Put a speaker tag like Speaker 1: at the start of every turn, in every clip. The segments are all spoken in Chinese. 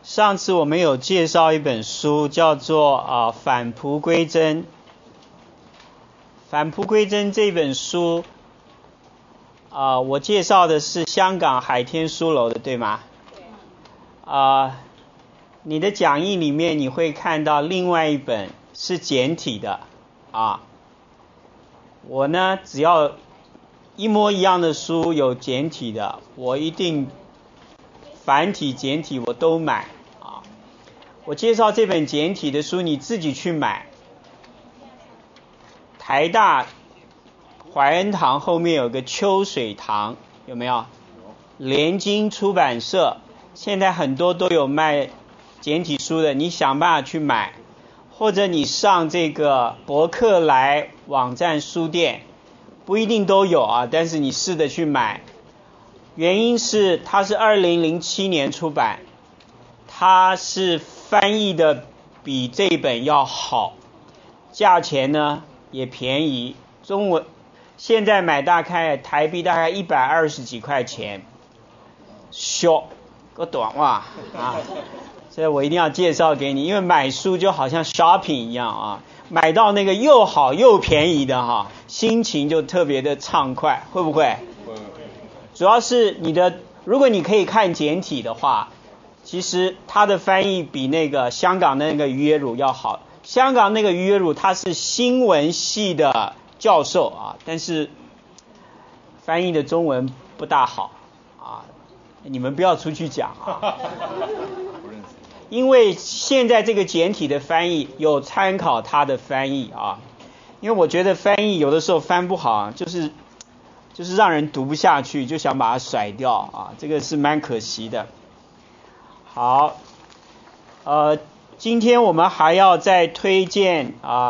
Speaker 1: 上次我们有介绍一本书，叫做返璞归真。返璞归真这本书，我介绍的是香港海天书楼的，对吗？你的讲义里面你会看到另外一本是简体的我呢，只要一模一样的书有简体的，我一定繁体简体我都买我介绍这本简体的书，你自己去买。台大怀恩堂后面有个秋水堂，有没有？联经出版社现在很多都有卖简体书的，你想办法去买，或者你上这个博客来网站书店，不一定都有但是你试着去买。原因是它是2007年出版，它是翻译的比这本要好，价钱呢也便宜，中文现在买大概台币大概120几块钱，小个短哇所以我一定要介绍给你，因为买书就好像 shopping 一样买到那个又好又便宜的心情就特别的畅快，会不会？主要是如果你可以看简体的话，其实它的翻译比那个香港的那个于野汝要好。香港那个于野汝他是新闻系的教授但是翻译的中文不大好你们不要出去讲因为现在这个简体的翻译有参考他的翻译因为我觉得翻译有的时候翻不好就是让人读不下去，就想把它甩掉这个是蛮可惜的。好，今天我们还要再推荐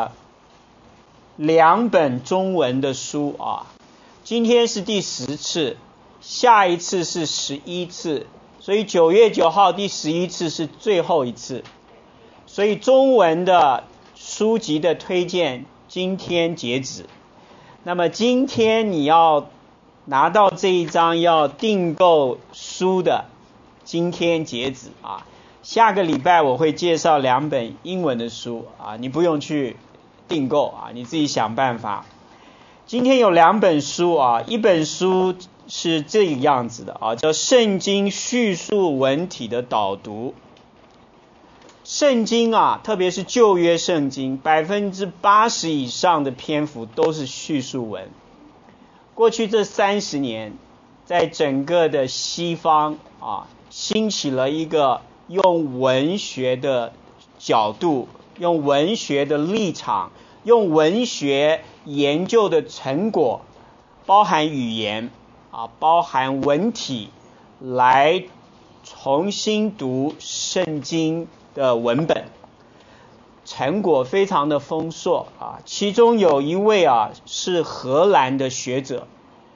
Speaker 1: 2本中文的书今天是第10次，下一次是11次，所以9月9号第11次是最后一次，所以中文的书籍的推荐今天截止。那么今天你要拿到这一张要订购书的，今天截止下个礼拜我会介绍2本英文的书你不用去订购你自己想办法。今天有2本书一本书是这个样子的叫《圣经叙述文体的导读》。圣经特别是旧约圣经，80%以上的篇幅都是叙述文。过去这30年，在整个的西方兴起了一个用文学的角度，用文学的立场，用文学研究的成果，包含语言包含文体，来重新读圣经的文本，成果非常的丰硕其中有一位是荷兰的学者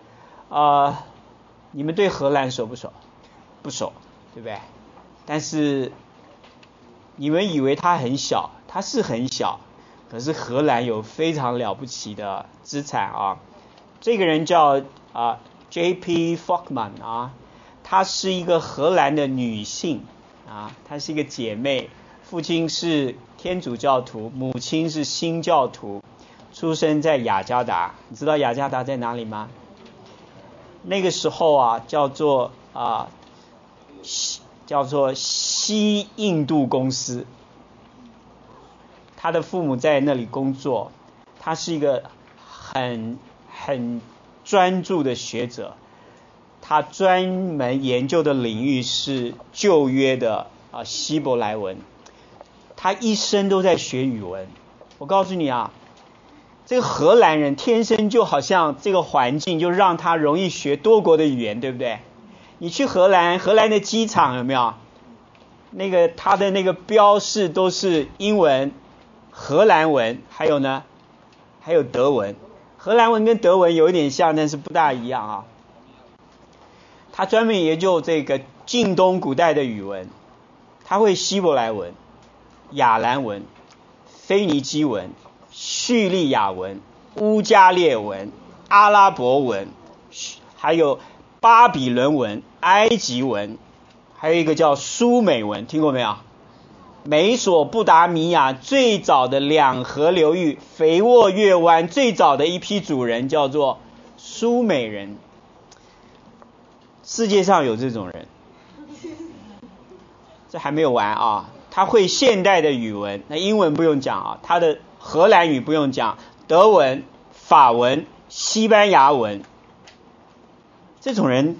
Speaker 1: 你们对荷兰熟不熟？不熟，对不对？但是你们以为它很小，它是很小，可是荷兰有非常了不起的资产这个人叫J.P. Volkman 她是一个荷兰的女性她是一个姐妹，父亲是天主教徒，母亲是新教徒，出生在雅加达。你知道雅加达在哪里吗？那个时候叫做西印度公司，他的父母在那里工作，他是一个很专注的学者，他专门研究的领域是旧约的希伯来文，他一生都在学语文。我告诉你这个荷兰人天生就好像这个环境就让他容易学多国的语言，对不对？你去荷兰的机场有没有那个他的那个标示都是英文、荷兰文，还有德文。荷兰文跟德文有一点像，但是不大一样他专门研究这个近东古代的语文，他会希伯来文、亚兰文、腓尼基文、叙利亚文、乌加列文、阿拉伯文，还有巴比伦文、埃及文， 还有一个叫苏美文，听过没有？美索不达米亚最早的两河流域，肥沃月湾最早的一批主人叫做苏美人。世界上有这种人，这还没有完啊！他会现代的语文，那英文不用讲啊，他的荷兰语不用讲，德文、法文、西班牙文，这种人，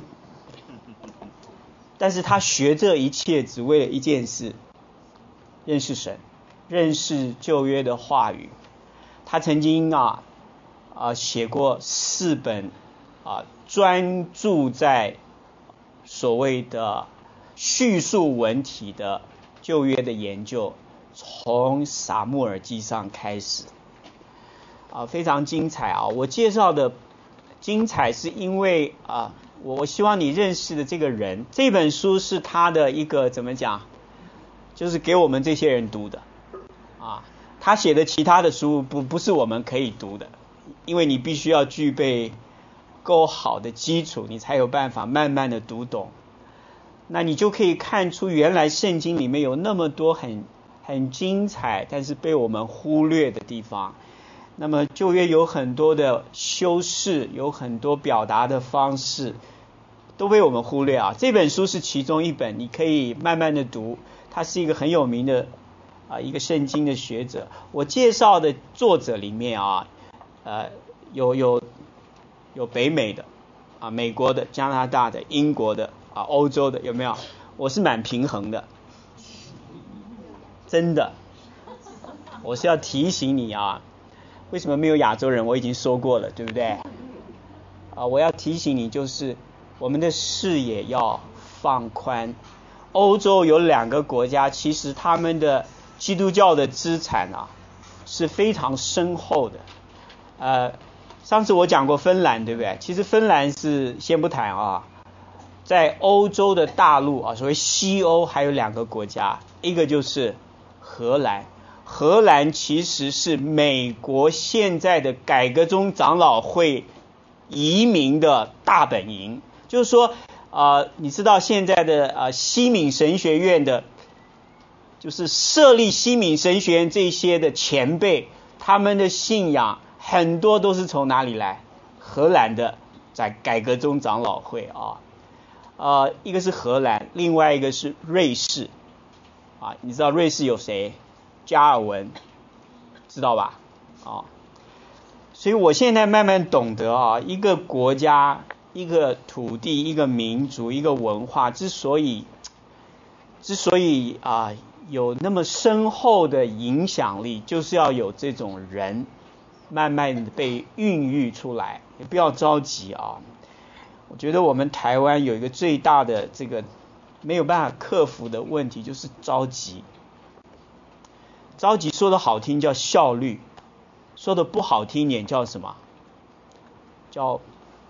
Speaker 1: 但是他学这一切只为了一件事，认识神，认识旧约的话语。他曾经写过4本专注在所谓的叙述文体的旧约的研究，从撒母耳记上开始非常精彩啊！我介绍的精彩是因为我希望你认识的这个人，这本书是他的一个怎么讲，就是给我们这些人读的他写的其他的书不是我们可以读的，因为你必须要具备够好的基础，你才有办法慢慢的读懂。那你就可以看出原来圣经里面有那么多很精彩但是被我们忽略的地方。那么旧约有很多的修饰，有很多表达的方式都被我们忽略这本书是其中一本，你可以慢慢的读，他是一个很有名的一个圣经的学者。我介绍的作者里面有北美的美国的、加拿大的、英国的欧洲的，有没有？我是蛮平衡的，真的。我是要提醒你为什么没有亚洲人？我已经说过了，对不对？我要提醒你，就是我们的视野要放宽。欧洲有2个国家，其实他们的基督教的资产是非常深厚的。上次我讲过芬兰，对不对？其实芬兰是先不谈在欧洲的大陆所谓西欧还有2个国家，一个就是荷兰。荷兰其实是美国现在的改革宗长老会移民的大本营，就是说你知道现在的西敏神学院的，就是设立西敏神学院这些的前辈，他们的信仰很多都是从哪里来？荷兰的在改革宗长老会一个是荷兰，另外一个是瑞士你知道瑞士有谁？加尔文，知道吧？所以我现在慢慢懂得一个国家、一个土地、一个民族、一个文化之所以有那么深厚的影响力，就是要有这种人慢慢的被孕育出来。也不要着急我觉得我们台湾有一个最大的这个没有办法克服的问题，就是着急。着急说的好听叫效率，说的不好听点叫什么？叫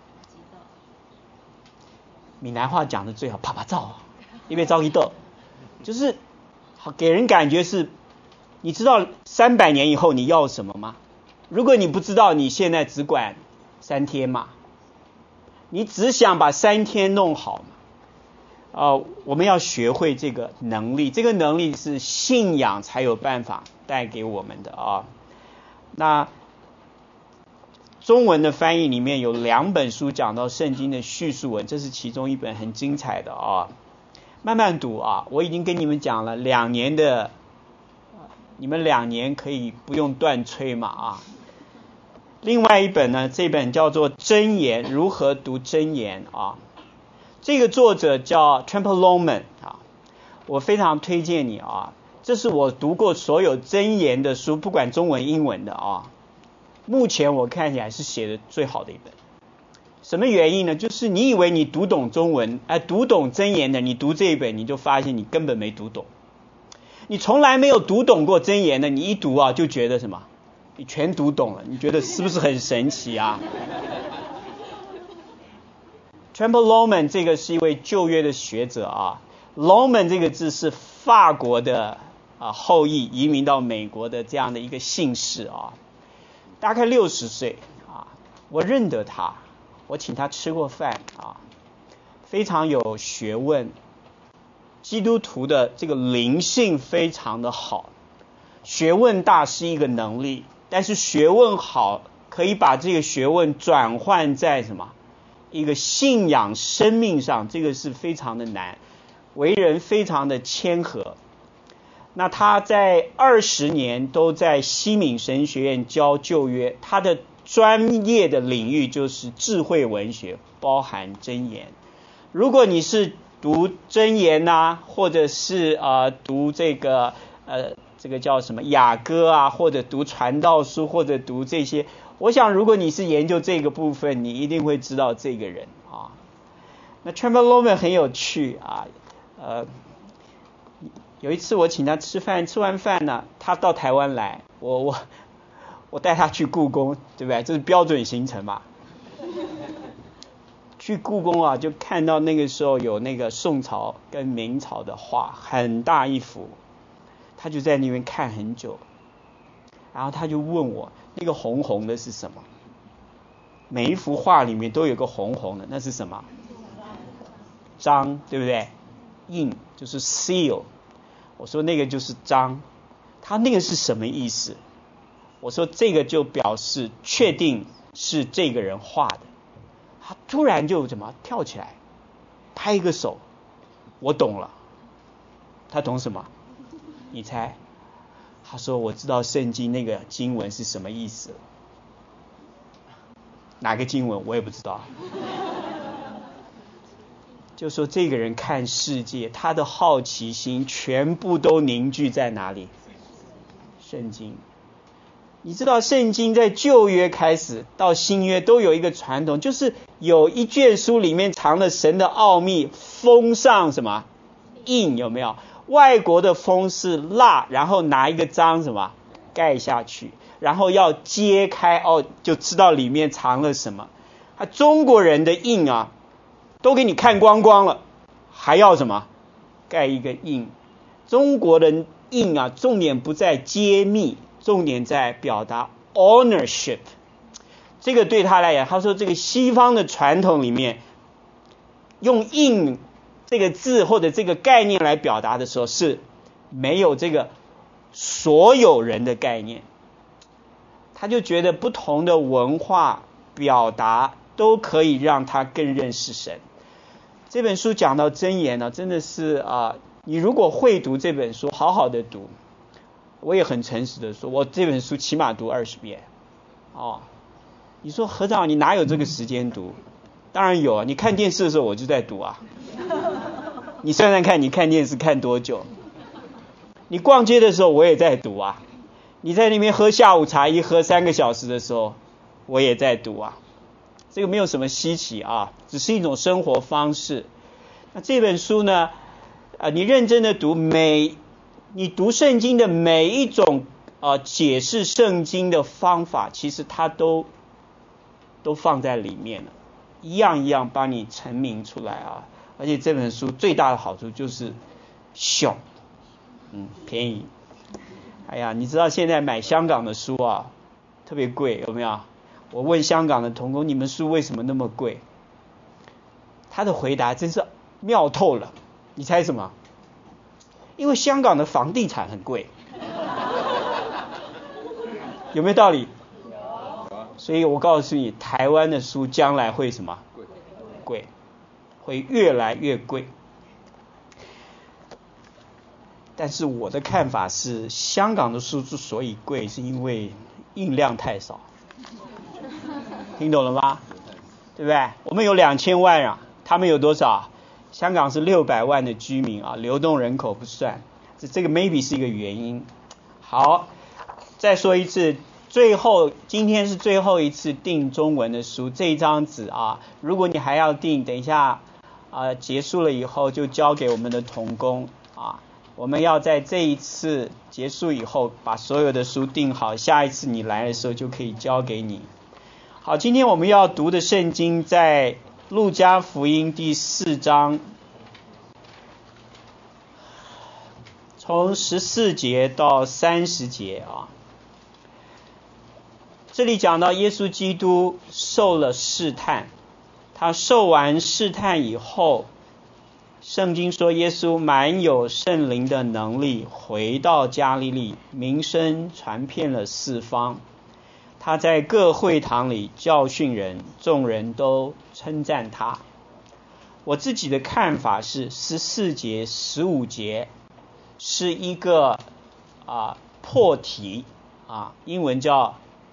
Speaker 1: 闽南话讲的最好，啪啪照，因为着急斗，就是给人感觉是，你知道300年以后你要什么吗？如果你不知道，你现在只管3天嘛，你只想把3天弄好嘛。我们要学会这个能力，这个能力是信仰才有办法带给我们的那中文的翻译里面有2本书讲到圣经的叙述文，这是其中一本很精彩的慢慢读我已经跟你们讲了2年的，你们2年可以不用断吹嘛另外一本呢，这本叫做箴言，如何读箴言这个作者叫 Temple Lowman 我非常推荐你这是我读过所有箴言的书，不管中文英文的目前我看起来是写的最好的一本。什么原因呢？就是你以为你读懂中文读懂箴言的，你读这一本你就发现你根本没读懂。你从来没有读懂过箴言的，你一读就觉得什么？你全读懂了，你觉得是不是很神奇Temple Lowman 这个是一位旧约的学者Lowman 这个字是法国的后裔移民到美国的这样的一个姓氏大概60岁我认得他，我请他吃过饭非常有学问， 基督徒的这个灵性非常的好，学问大是一个能力，但是学问好可以把这个学问转换在什么一个信仰生命上，这个是非常的难，为人非常的谦和。那他在20年都在西敏神学院教旧约，他的专业的领域就是智慧文学，包含箴言。如果你是读箴言啊，或者是读这个叫什么雅歌啊，或者读传道书，或者读这些，我想如果你是研究这个部分，你一定会知道这个人啊。那 Trevor Loman 很有趣啊，有一次我请他吃饭，吃完饭呢，他到台湾来，我带他去故宫，对不对？这是标准行程嘛。去故宫啊，就看到那个时候有那个宋朝跟明朝的画，很大一幅，他就在那边看很久，然后他就问我，那个红红的是什么？每一幅画里面都有个红红的，那是什么？章，对不对？印就是 seal。我说那个就是章，他那个是什么意思？我说这个就表示确定是这个人画的。他突然就怎么跳起来，拍一个手，我懂了。他懂什么？你猜？他说我知道圣经那个经文是什么意思。哪个经文我也不知道。就说这个人看世界，他的好奇心全部都凝聚在哪里？圣经。你知道圣经在旧约开始到新约都有一个传统，就是有一卷书里面藏了神的奥秘，封上什么印，有没有？外国的封是蜡，然后拿一个章什么盖下去，然后要揭开就知道里面藏了什么。中国人的印啊都给你看光光了，还要什么盖一个印。中国人印啊重点不在揭秘，重点在表达 ownership。 这个对他来讲，他说这个西方的传统里面用印这个字或者这个概念来表达的时候，是没有这个所有人的概念。他就觉得不同的文化表达都可以让他更认识神。这本书讲到箴言呢，真的是你如果会读这本书，好好的读，我也很诚实的说，我这本书起码读20遍。你说何长你哪有这个时间读？当然有啊，你看电视的时候我就在读啊。你算算看，你看电视看多久？你逛街的时候我也在读啊。你在那边喝下午茶一喝3个小时的时候，我也在读啊。这个没有什么稀奇啊，只是一种生活方式。那这本书呢，你认真的读，你读圣经的每一种解释圣经的方法，其实它都放在里面了，一样一样帮你陈明出来啊。而且这本书最大的好处就是小，便宜。哎呀，你知道现在买香港的书啊，特别贵，有没有？我问香港的同工，你们书为什么那么贵？他的回答真是妙透了。你猜什么？因为香港的房地产很贵。有没有道理？有。所以我告诉你，台湾的书将来会什么？贵，会越来越贵。但是我的看法是，香港的书之所以贵，是因为印量太少。听懂了吗？对不对？我们有2000万啊，他们有多少？香港是600万的居民啊，流动人口不算，这个 maybe 是一个原因。好，再说一次，今天是最后一次订中文的书，这一张纸啊，如果你还要订，等一下结束了以后就交给我们的同工啊。我们要在这一次结束以后把所有的书订好，下一次你来的时候就可以交给你。好，今天我们要读的圣经在路加福音第4章，从14节到30节啊。这里讲到耶稣基督受了试探，他受完试探以后， 圣经说耶稣满有圣灵的能力，回到加利利，名声传遍了四方。他在各会堂里教训人，众人都称赞他。我自己的看法是14节、15节是一个破题英文叫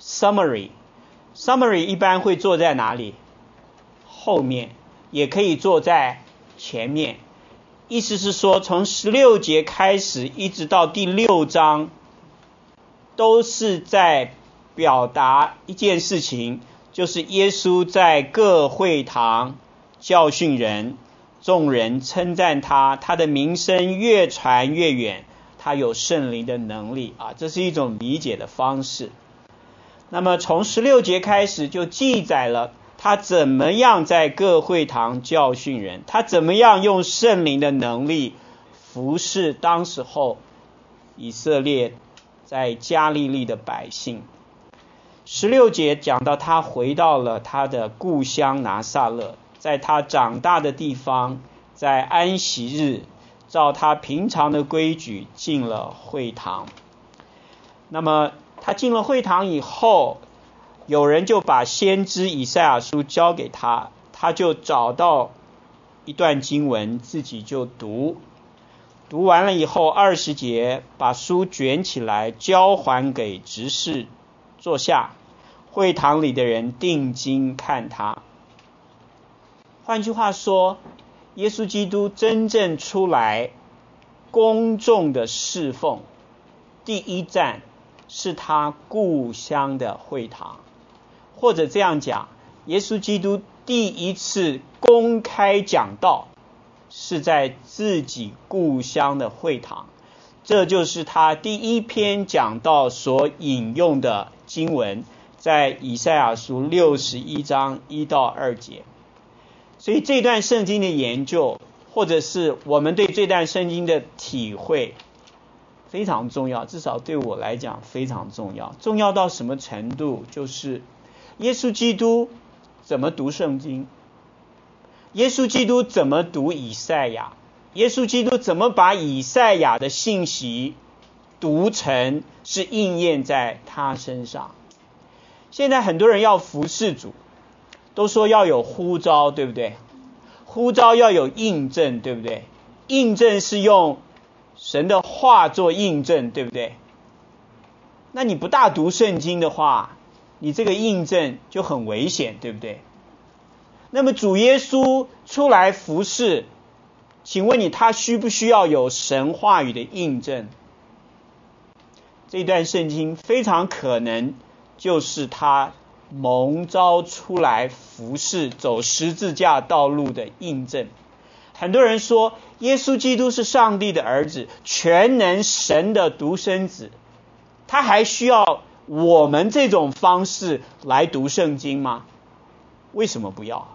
Speaker 1: summary。summary 一般会坐在哪里？后面，也可以坐在前面。意思是说，从16节开始一直到第6章，都是在表达一件事情，就是耶稣在各会堂教训人，众人称赞他，他的名声越传越远，他有圣灵的能力这是一种理解的方式。那么从16节开始就记载了他怎么样在各会堂教训人，他怎么样用圣灵的能力服侍当时候以色列在加利利的百姓。16节讲到他回到了他的故乡拿撒勒，在他长大的地方，在安息日照他平常的规矩进了会堂。那么他进了会堂以后，有人就把先知以赛亚书交给他，他就找到一段经文，自己就读完了以后20节，把书卷起来交还给执事，坐下，会堂里的人定睛看他。换句话说，耶稣基督真正出来公众的侍奉，第一站是他故乡的会堂，或者这样讲，耶稣基督第一次公开讲道是在自己故乡的会堂，这就是他第一篇讲道所引用的经文，在以赛亚书61章1到2节。所以这段圣经的研究，或者是我们对这段圣经的体会非常重要，至少对我来讲非常重要。重要到什么程度？就是耶稣基督怎么读圣经，耶稣基督怎么读以赛亚，耶稣基督怎么把以赛亚的信息读成是应验在他身上。现在很多人要服侍主，都说要有呼召，对不对？呼召要有印证，对不对？印证是用神的话做印证，对不对？那你不大读圣经的话，你这个印证就很危险，对不对？那么主耶稣出来服侍，请问你他需不需要有神话语的印证？这段圣经非常可能就是他蒙召出来服侍走十字架道路的印证。很多人说耶稣基督是上帝的儿子，全能神的独生子，他还需要我们这种方式来读圣经吗？为什么不要？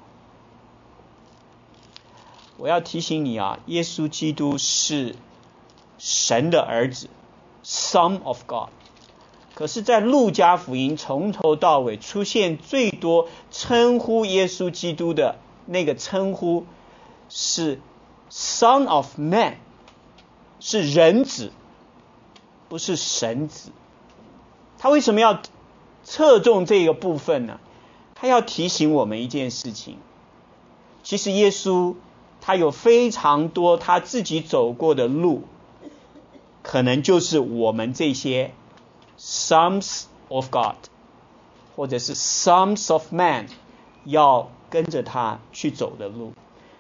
Speaker 1: 我要提醒你耶稣基督是神的儿子， Son of God。 可是在路加福音从头到尾出现最多称呼耶稣基督的那个称呼是 Son of Man， 是人子，不是神子。他为什么要侧重这个部分呢？他要提醒我们一件事情，其实耶稣他有非常多他自己走过的路，可能就是我们这些 Sons of God 或者是 Sons of Man 要跟着他去走的路。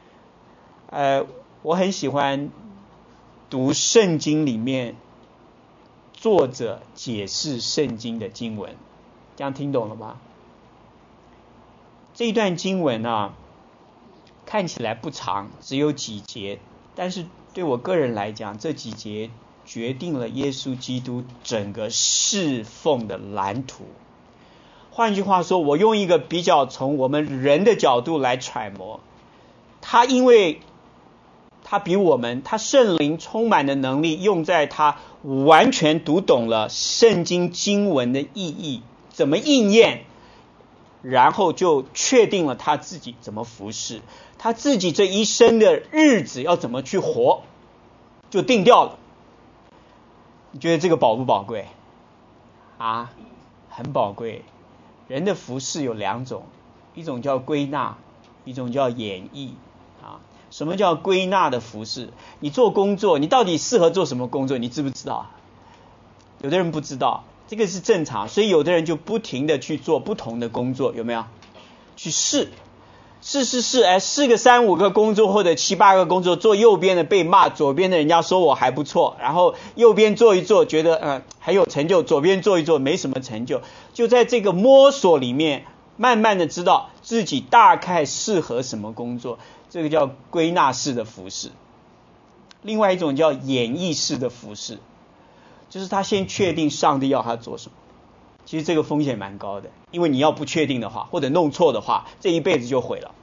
Speaker 1: 我很喜欢读圣经里面作者解释圣经的经文，这样听懂了吗？这一段经文看起来不长，只有几节，但是对我个人来讲，这几节决定了耶稣基督整个侍奉的蓝图。换句话说，我用一个比较从我们人的角度来揣摩，他因为他比我们，他圣灵充满的能力用在他完全读懂了圣经经文的意义，怎么应验， 然后就确定了他自己怎么服侍，他自己这一生的日子要怎么去活，就定掉了。你觉得这个宝不宝贵啊？很宝贵。人的服侍有两种，一种叫归纳，一种叫演绎啊。什么叫归纳的服侍？你做工作，你到底适合做什么工作，你知不知道？有的人不知道，这个是正常，所以有的人就不停的去做不同的工作，有没有？去试个3-5个工作或者7-8个工作，做右边的被骂，左边的人家说我还不错，然后右边做一做觉得很有成就，左边做一做没什么成就，就在这个摸索里面慢慢的知道自己大概适合什么工作，这个叫归纳式的服事。另外一种叫演绎式的服事，就是他先确定上帝要他做什么。其实这个风险蛮高的，因为你要不确定的话，或者弄错的话，这一辈子就毁了。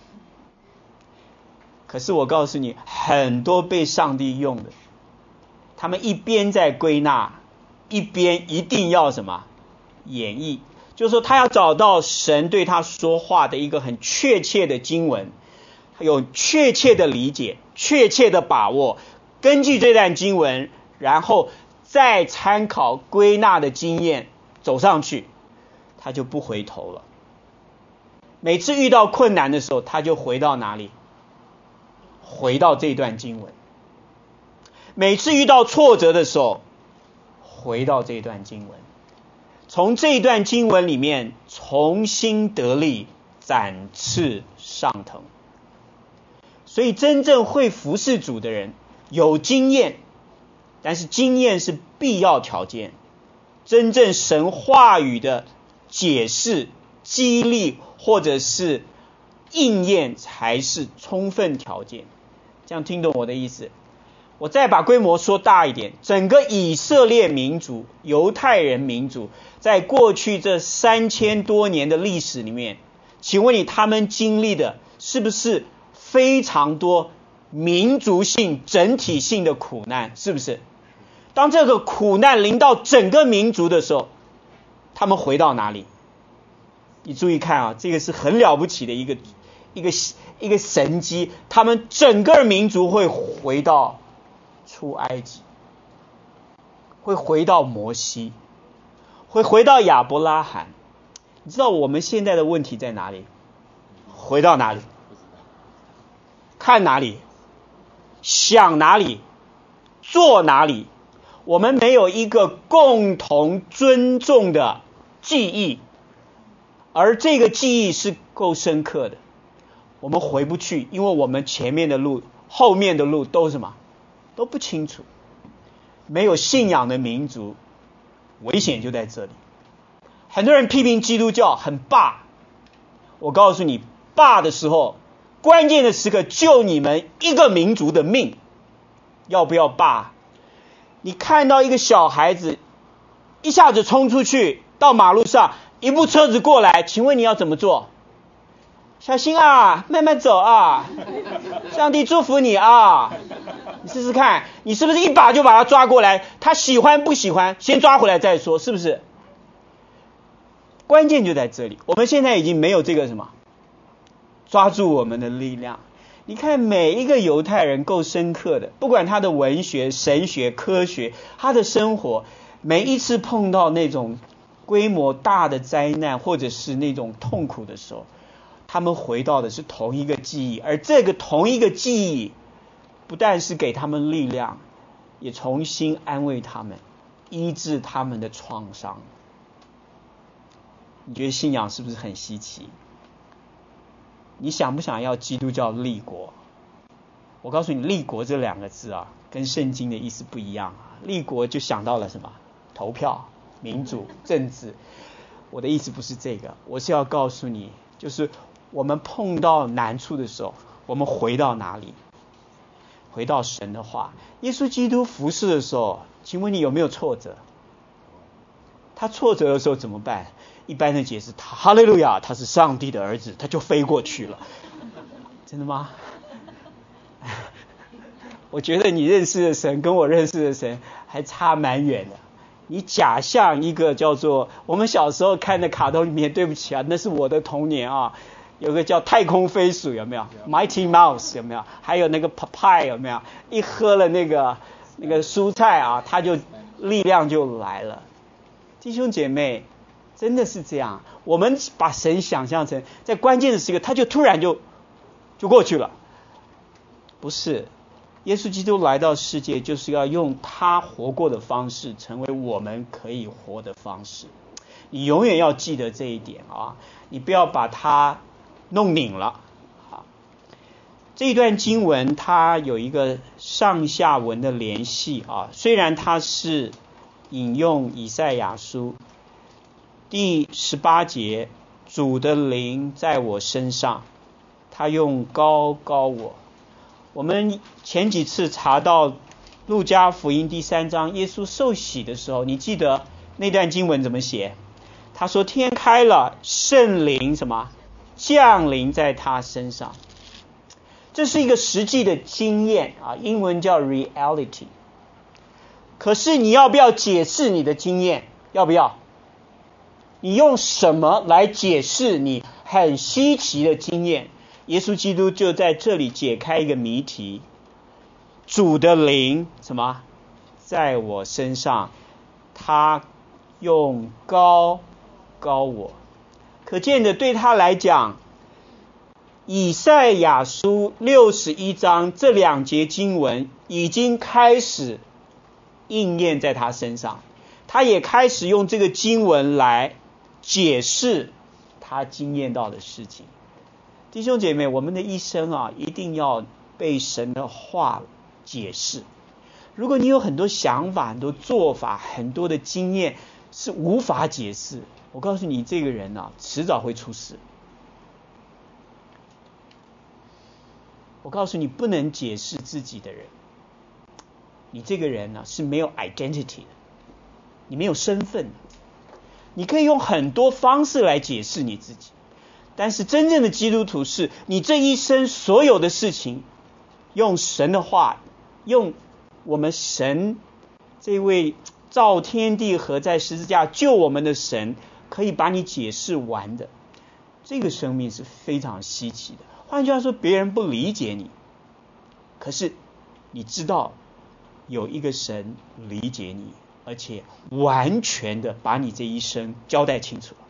Speaker 1: 可是我告诉你，很多被上帝用的，他们一边在归纳，一边一定要什么？演绎。就是说他要找到神对他说话的一个很确切的经文，有确切的理解，确切的把握，根据这段经文，然后再参考归纳的经验走上去，他就不回头了。每次遇到困难的时候，他就回到哪里？回到这段经文。每次遇到挫折的时候，回到这段经文，从这段经文里面重新得力，展翅上腾。所以真正会服侍主的人有经验，但是经验是必要条件，真正神话语的解释、激励或者是应验才是充分条件。这样听懂我的意思？我再把规模说大一点，整个以色列民族、犹太人民族在过去这3000多年的历史里面，请问你他们经历的是不是非常多民族性、整体性的苦难？是不是？当这个苦难临到整个民族的时候，他们回到哪里？你注意看啊，这个是很了不起的一个神迹，他们整个民族会回到出埃及，会回到摩西，会回到亚伯拉罕。你知道我们现在的问题在哪里？回到哪里？看哪里？想哪里？做哪里？我们没有一个共同尊重的记忆，而这个记忆是够深刻的。我们回不去，因为我们前面的路、后面的路都什么？都不清楚。没有信仰的民族，危险就在这里。很多人批评基督教很霸，我告诉你，霸的时候，关键的时刻救你们一个民族的命，要不要霸？你看到一个小孩子一下子冲出去到马路上，一部车子过来，请问你要怎么做？小心啊，慢慢走啊，上帝祝福你啊。你试试看，你是不是一把就把他抓过来？他喜欢不喜欢先抓回来再说，是不是？关键就在这里，我们现在已经没有这个什么抓住我们的力量。你看每一个犹太人够深刻的，不管他的文学、神学、科学，他的生活，每一次碰到那种规模大的灾难或者是那种痛苦的时候，他们回到的是同一个记忆，而这个同一个记忆不但是给他们力量，也重新安慰他们，医治他们的创伤。你觉得信仰是不是很稀奇？你想不想要基督教立国？我告诉你，立国这2个字啊，跟圣经的意思不一样啊。立国就想到了什么？投票、民主、政治。我的意思不是这个，我是要告诉你，就是我们碰到难处的时候，我们回到哪里？回到神的话。耶稣基督服侍的时候，请问你有没有挫折？他挫折的时候怎么办？一般的解释，哈利路亚，他是上帝的儿子，他就飞过去了。真的吗？我觉得你认识的神跟我认识的神还差蛮远的。 你假象一个叫做我们小时候看的卡通里面，对不起啊，那是我的童年啊，有个叫太空飞鼠，有没有 Mighty Mouse 有没有？还有那个 Popeye 有没有？一喝了那个蔬菜啊，它就力量就来了。弟兄姐妹，真的是这样，我们把神想象成在关键的时刻他就突然就过去了，不是。耶稣基督来到世界就是要用他活过的方式成为我们可以活的方式。你永远要记得这一点啊，你不要把它弄拧了。好，这一段经文它有一个上下文的联系啊，虽然它是引用以赛亚书第18节，主的灵在我身上，他用膏膏我。我们前几次查到路加福音第3章耶稣受洗的时候，你记得那段经文怎么写？他说天开了，圣灵什么降临在他身上。这是一个实际的经验啊，英文叫 reality。 可是你要不要解释你的经验？要不要？你用什么来解释你很稀奇的经验？耶稣基督就在这里解开一个谜题，主的灵什么在我身上，他用膏膏我。可见的，对他来讲，以赛亚书61章这2节经文已经开始应验在他身上，他也开始用这个经文来解释他经验到的事情。弟兄姐妹，我们的一生啊，一定要被神的话解释。如果你有很多想法、很多做法、很多的经验是无法解释，我告诉你，这个人啊，迟早会出事。我告诉你，不能解释自己的人，你这个人呢，是没有 identity 的，你没有身份的。你可以用很多方式来解释你自己，但是真正的基督徒是你这一生所有的事情，用神的话，用我们神这位造天地和在十字架救我们的神，可以把你解释完的。这个生命是非常稀奇的。换句话说，别人不理解你，可是你知道有一个神理解你，而且完全的把你这一生交代清楚。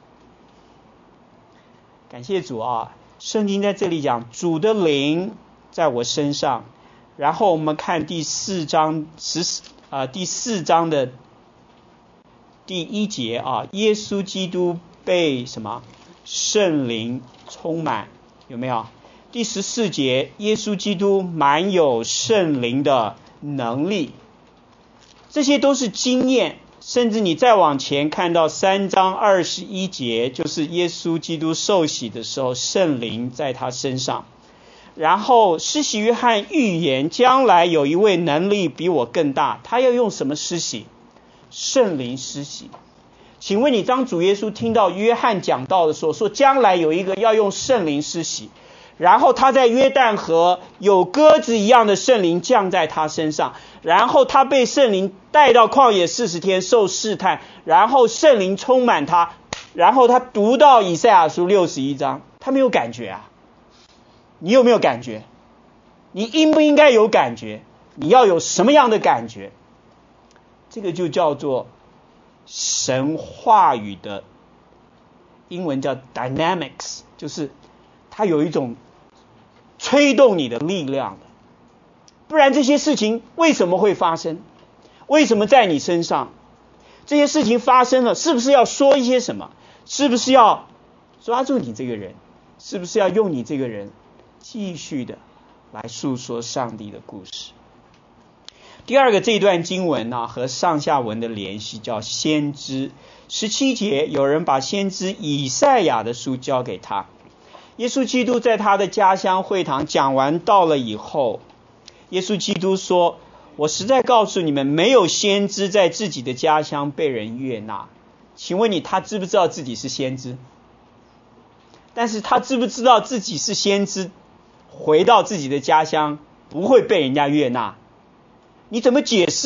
Speaker 1: 感谢主啊！圣经在这里讲主的灵在我身上，然后我们看第4章的第1节啊，耶稣基督被什么圣灵充满，有没有？第14节，耶稣基督满有圣灵的能力。这些都是经验，甚至你再往前看到3章21节，就是耶稣基督受洗的时候，圣灵在他身上。然后施洗约翰预言将来有一位能力比我更大，他要用什么施洗？圣灵施洗。请问你当主耶稣听到约翰讲道的时候，说将来有一个要用圣灵施洗，然后他在约旦河有鸽子一样的圣灵降在他身上，然后他被圣灵带到旷野40天受试探，然后圣灵充满他，然后他读到以赛亚书61章，他没有感觉啊？你有没有感觉？你应不应该有感觉？你要有什么样的感觉？这个就叫做神话语的英文叫 dynamics， 就是它有一种吹动你的力量的。不然这些事情为什么会发生？为什么在你身上？这些事情发生了，是不是要说一些什么？是不是要抓住你这个人？是不是要用你这个人继续的来诉说上帝的故事？第二个，这段经文呢，和上下文的联系叫先知。17节，有人把先知以赛亚的书交给他。耶稣基督在他的家乡会堂讲完道了以后，耶稣基督说，我实在告诉你们，没有先知在自己的家乡被人悦纳。请问你，他知不知道自己是先知？但是他知不知道自己是先知，回到自己的家乡不会被人家悦纳？你怎么解释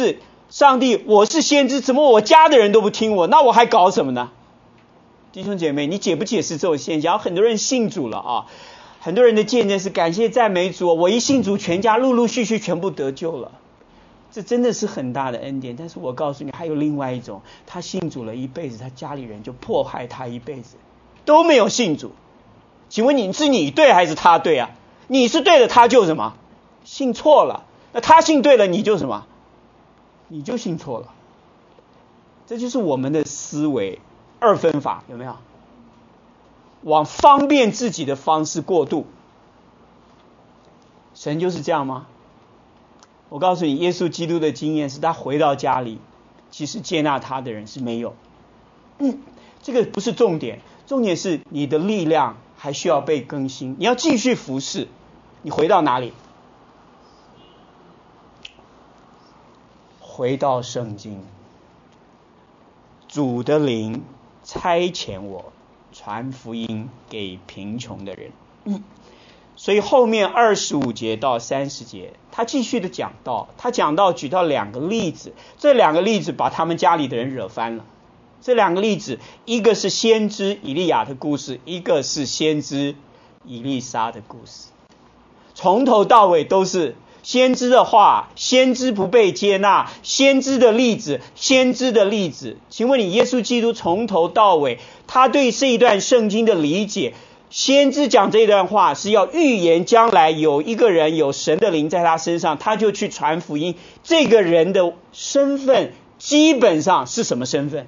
Speaker 1: 上帝，我是先知，怎么我家的人都不听我？那我还搞什么呢？弟兄姐妹，你解不解释这种现象？很多人信主了啊，很多人的见证是感谢赞美主，我一信主，全家陆陆续续全部得救了。这真的是很大的恩典。但是我告诉你，还有另外一种，他信主了一辈子，他家里人就迫害他一辈子，都没有信主。请问你是你对还是他对啊？你是对的，他就什么？信错了。那他信对了，你就什么？你就信错了。这就是我们的思维二分法，有没有？往方便自己的方式过渡。神就是这样吗？我告诉你，耶稣基督的经验是他回到家里，其实接纳他的人是没有。这个不是重点，重点是你的力量还需要被更新，你要继续服侍。你回到哪里？回到圣经。主的灵差遣我传福音给贫穷的人。所以后面25节到30节他继续的讲到，他讲到举到2个例子，这2个例子把他们家里的人惹翻了。这2个例子，一个是先知以利亚的故事，一个是先知以利沙的故事。从头到尾都是先知的话，先知不被接纳，先知的例子，先知的例子。请问你，耶稣基督从头到尾他对这一段圣经的理解，先知讲这段话是要预言将来有一个人有神的灵在他身上，他就去传福音。这个人的身份基本上是什么身份？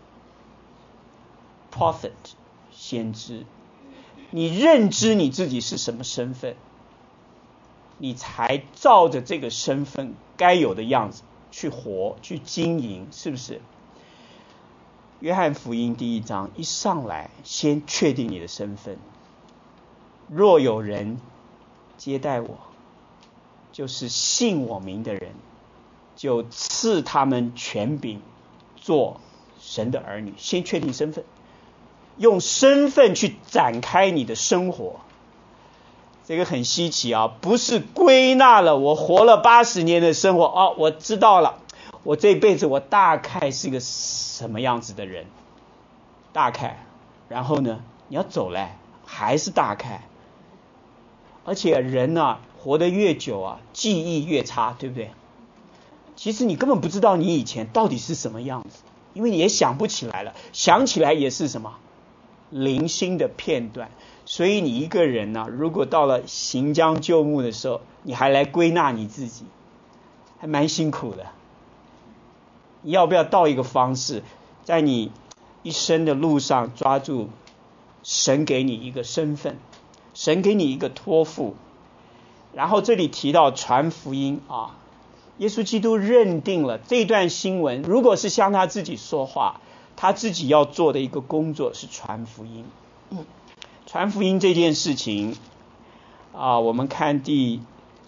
Speaker 1: Prophet， 先知。你认知你自己是什么身份，你才照着这个身份该有的样子去活，去经营，是不是？约翰福音第1章一上来先确定你的身份，若有人接待我，就是信我名的人，就赐他们权柄做神的儿女。先确定身份，用身份去展开你的生活。这个很稀奇啊，不是归纳了我活了80年的生活，我知道了，我这辈子我大概是个什么样子的人，大概，然后呢，你要走来还是大概。而且人啊，活得越久啊，记忆越差，对不对？其实你根本不知道你以前到底是什么样子，因为你也想不起来了，想起来也是什么零星的片段。所以你一个人呢，如果到了行将就木的时候，你还来归纳你自己，还蛮辛苦的。你要不要到一个方式，在你一生的路上抓住神给你一个身份，神给你一个托付。然后这里提到传福音啊，耶稣基督认定了这段新闻如果是向他自己说话，他自己要做的一个工作是传福音。传福音这件事情我们看第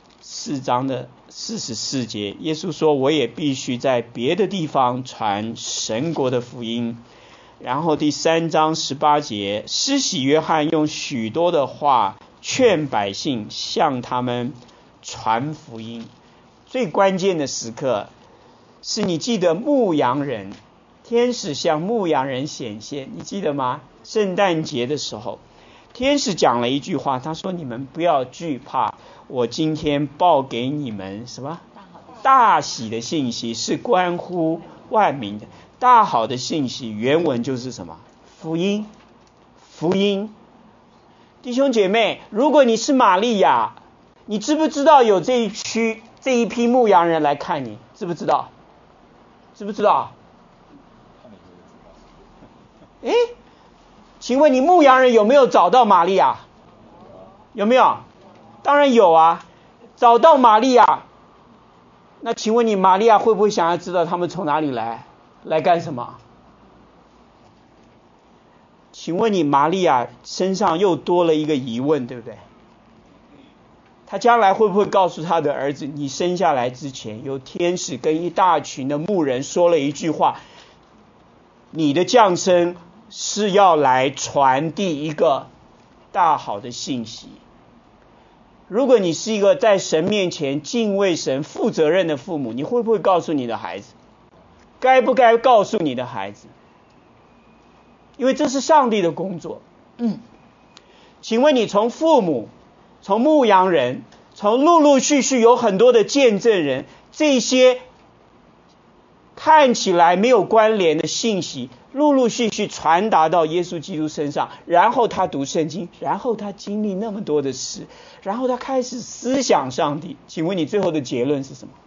Speaker 1: 4章的44节，耶稣说我也必须在别的地方传神国的福音。然后第3章18节，施洗约翰用许多的话劝百姓向他们传福音。最关键的时刻是，你记得牧羊人，天使向牧羊人显现，你记得吗？圣诞节的时候，天使讲了一句话，他说你们不要惧怕，我今天报给你们什么？大喜的信息，是关乎万民的。大好的信息原文就是什么？福音。福音。弟兄姐妹，如果你是玛利亚，你知不知道有这一批牧羊人来看你？知不知道？知不知道？请问你牧羊人有没有找到玛利亚？有没有？当然有啊，找到玛利亚。那请问你玛利亚会不会想要知道他们从哪里来干什么？请问你玛利亚身上又多了一个疑问，对不对？他将来会不会告诉他的儿子，你生下来之前有天使跟一大群的牧人说了一句话，你的降生是要来传递一个大好的信息。 如果你是一个在神面前敬畏神、负责任的父母，你会不会告诉你的孩子？该不该告诉你的孩子？因为这是上帝的工作。请问你从父母、从牧羊人、从陆陆续续有很多的见证人，这些看起来没有关联的信息陆陆续续传达到耶稣基督身上，然后他读圣经，然后他经历那么多的事，然后他开始思想上帝。请问你最后的结论是什么？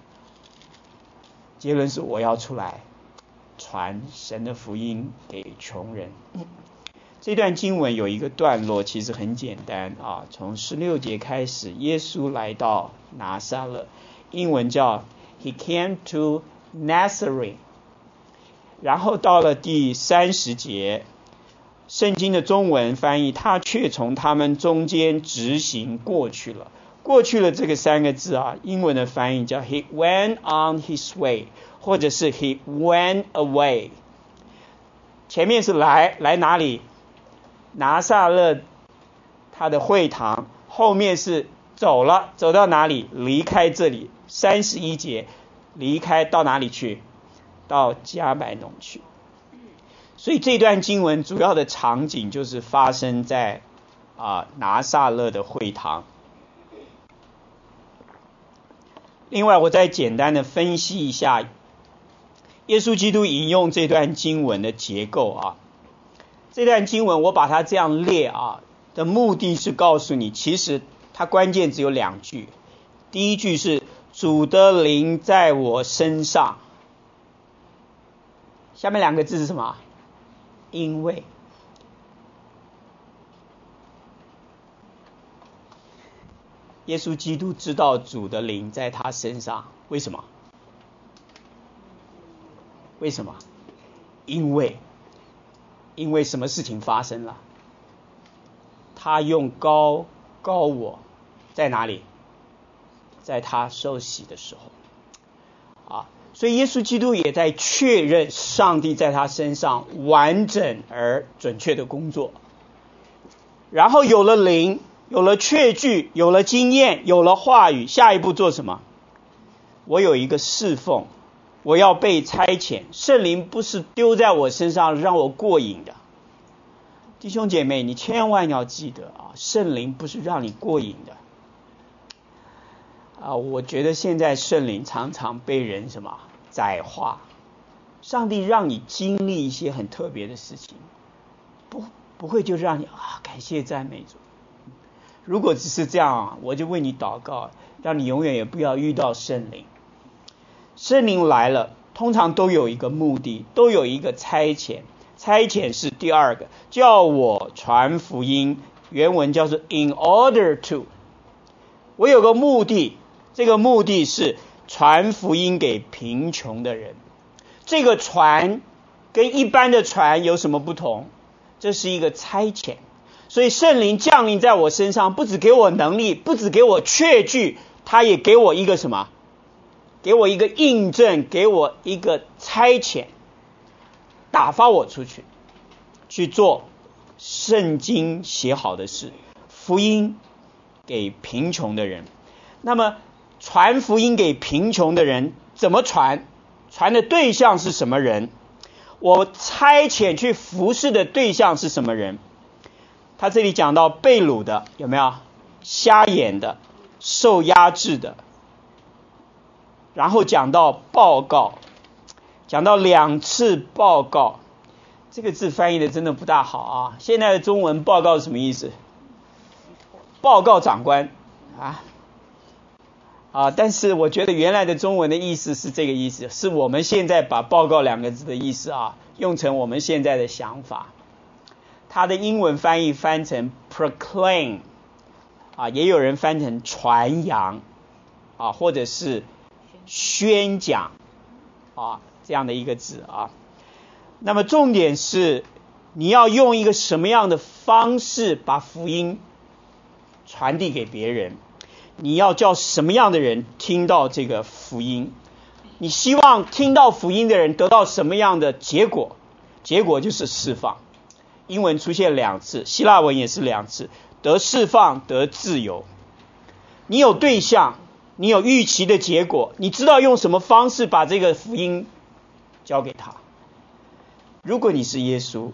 Speaker 1: 结论是我要出来传神的福音给穷人。这段经文有一个段落其实很简单啊，从16节开始，耶稣来到拿撒勒，英文叫 He came to Nazareth， 然后到了第30节，圣经的中文翻译他却从他们中间直行过去了。过去了这个3个字啊，英文的翻译叫 He went on his way， 或者是 He went away。 前面是来哪里？拿撒勒他的会堂，后面是走了，走到哪里？离开这里。31节离开到哪里去？到迦百农去。所以这段经文主要的场景就是发生在拿撒勒的会堂。另外我再简单的分析一下耶稣基督引用这段经文的结构啊。这段经文我把它这样列的目的是告诉你，其实它关键只有2句。第一句是主的灵在我身上，下面2个字是什么？因为。耶稣基督知道主的灵在他身上，为什么？为什么？因为什么事情发生了？他用膏我，在哪里？在他受洗的时候所以耶稣基督也在确认上帝在他身上完整而准确的工作。然后有了灵，有了确据，有了经验，有了话语，下一步做什么？我有一个侍奉，我要被差遣。圣灵不是丢在我身上让我过瘾的。弟兄姐妹，你千万要记得圣灵不是让你过瘾的。我觉得现在圣灵常常被人窄化。上帝让你经历一些很特别的事情，不会就让你感谢赞美主。如果只是这样我就为你祷告，让你永远也不要遇到圣灵。圣灵来了，通常都有一个目的，都有一个差遣。差遣是第2个，叫我传福音，原文叫做 in order to。 我有个目的，这个目的是传福音给贫穷的人。这个传跟一般的传有什么不同？这是一个差遣。所以圣灵降临在我身上，不只给我能力，不只给我确据，他也给我一个什么？给我一个印证，给我一个差遣，打发我出去，去做圣经写好的事，福音给贫穷的人。那么传福音给贫穷的人怎么传？传的对象是什么人？我差遣去服侍的对象是什么人？他这里讲到被掳的，有没有？瞎眼的，受压制的。然后讲到报告，讲到2次报告。这个字翻译的真的不大好现在的中文报告是什么意思？报告长官但是我觉得原来的中文的意思是这个意思，是我们现在把报告2个字的意思用成我们现在的想法。它的英文翻译翻成 proclaim 也有人翻成传扬或者是宣讲这样的一个字那么重点是你要用一个什么样的方式把福音传递给别人，你要叫什么样的人听到这个福音，你希望听到福音的人得到什么样的结果？结果就是释放。英文出现2次，希腊文也是2次，得释放得自由。 你有对象，你有预期的结果，你知道用什么方式把这个福音交给他。如果你是耶稣，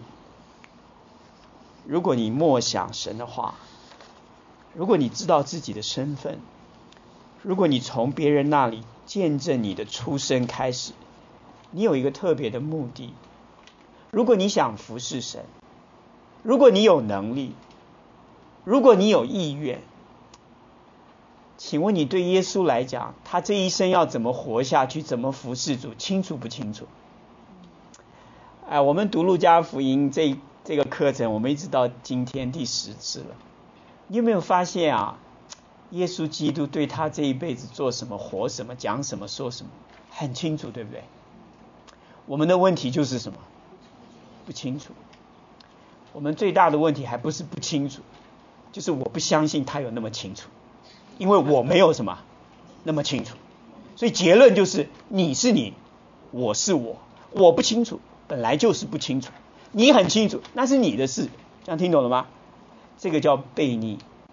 Speaker 1: 如果你默想神的话，如果你知道自己的身份，如果你从别人那里见证你的出生开始，你有一个特别的目的。如果你想服侍神，如果你有能力，如果你有意愿，请问你对耶稣来讲，他这一生要怎么活下去，怎么服侍主，清楚不清楚？我们读路加福音这个课程，我们一直到今天第10次了。你有没有发现啊？耶稣基督对他这一辈子做什么、活什么、讲什么、说什么，很清楚，对不对？我们的问题就是什么？不清楚。我们最大的问题还不是不清楚，就是我不相信他有那么清楚，因为我没有什么那么清楚。所以结论就是你是你，我是我，我不清楚，本来就是不清楚。你很清楚，那是你的事，这样听懂了吗？这个叫悖逆。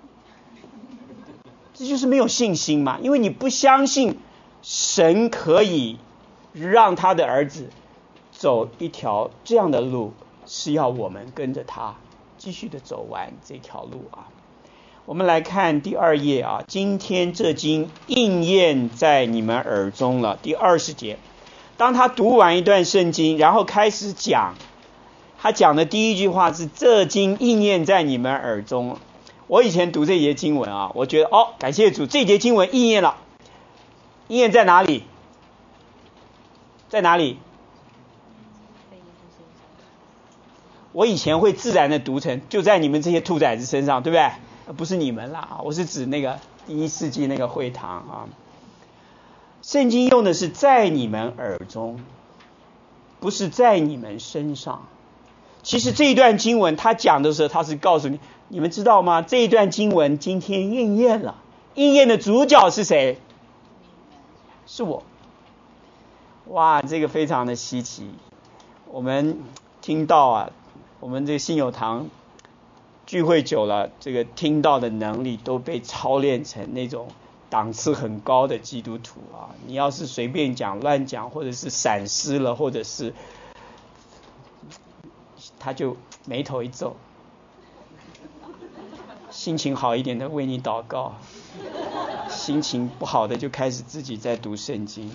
Speaker 1: 这就是没有信心嘛，因为你不相信神可以让他的儿子走一条这样的路，是要我们跟着他继续的走完这条路啊。我们来看第2页啊，今天这经应验在你们耳中了。第20节，当他读完一段圣经，然后开始讲，他讲的第一句话是这经应验在你们耳中。我以前读这节经文啊，我觉得感谢主，这节经文应验了。应验在哪里？在哪里？我以前会自然的读成就在你们这些兔崽子身上，对不对？不是你们啦，我是指那个第1世纪那个会堂啊。圣经用的是在你们耳中，不是在你们身上。其实这一段经文他讲的时候，他是告诉你，你们知道吗？这一段经文今天应验了，应验的主角是谁？是我。哇，这个非常的稀奇。我们听到啊，我们这个信友堂聚会久了，这个听到的能力都被操练成那种档次很高的基督徒啊。你要是随便讲、乱讲，或者是闪失了，或者是他就眉头一皱，心情好一点的为你祷告，心情不好的就开始自己在读圣经。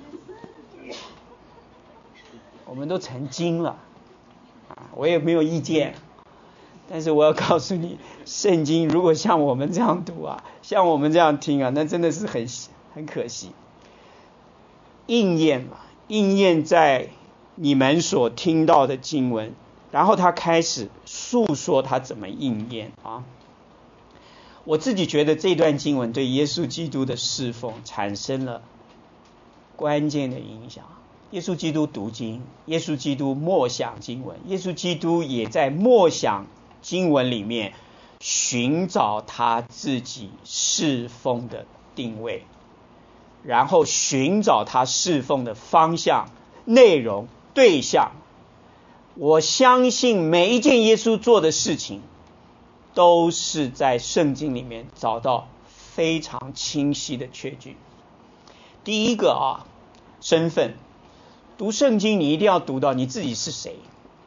Speaker 1: 我们都成精了我也没有意见，但是我要告诉你，圣经如果像我们这样读啊，像我们这样听啊，那真的是很可惜。应验嘛，应验在你们所听到的经文，然后他开始诉说他怎么应验啊。我自己觉得这段经文对耶稣基督的侍奉产生了关键的影响。耶稣基督读经，耶稣基督默想经文，耶稣基督也在默想经文里面寻找他自己侍奉的定位，然后寻找他侍奉的方向、内容、对象。我相信每一件耶稣做的事情都是在圣经里面找到非常清晰的确据。第一个身份。读圣经你一定要读到你自己是谁。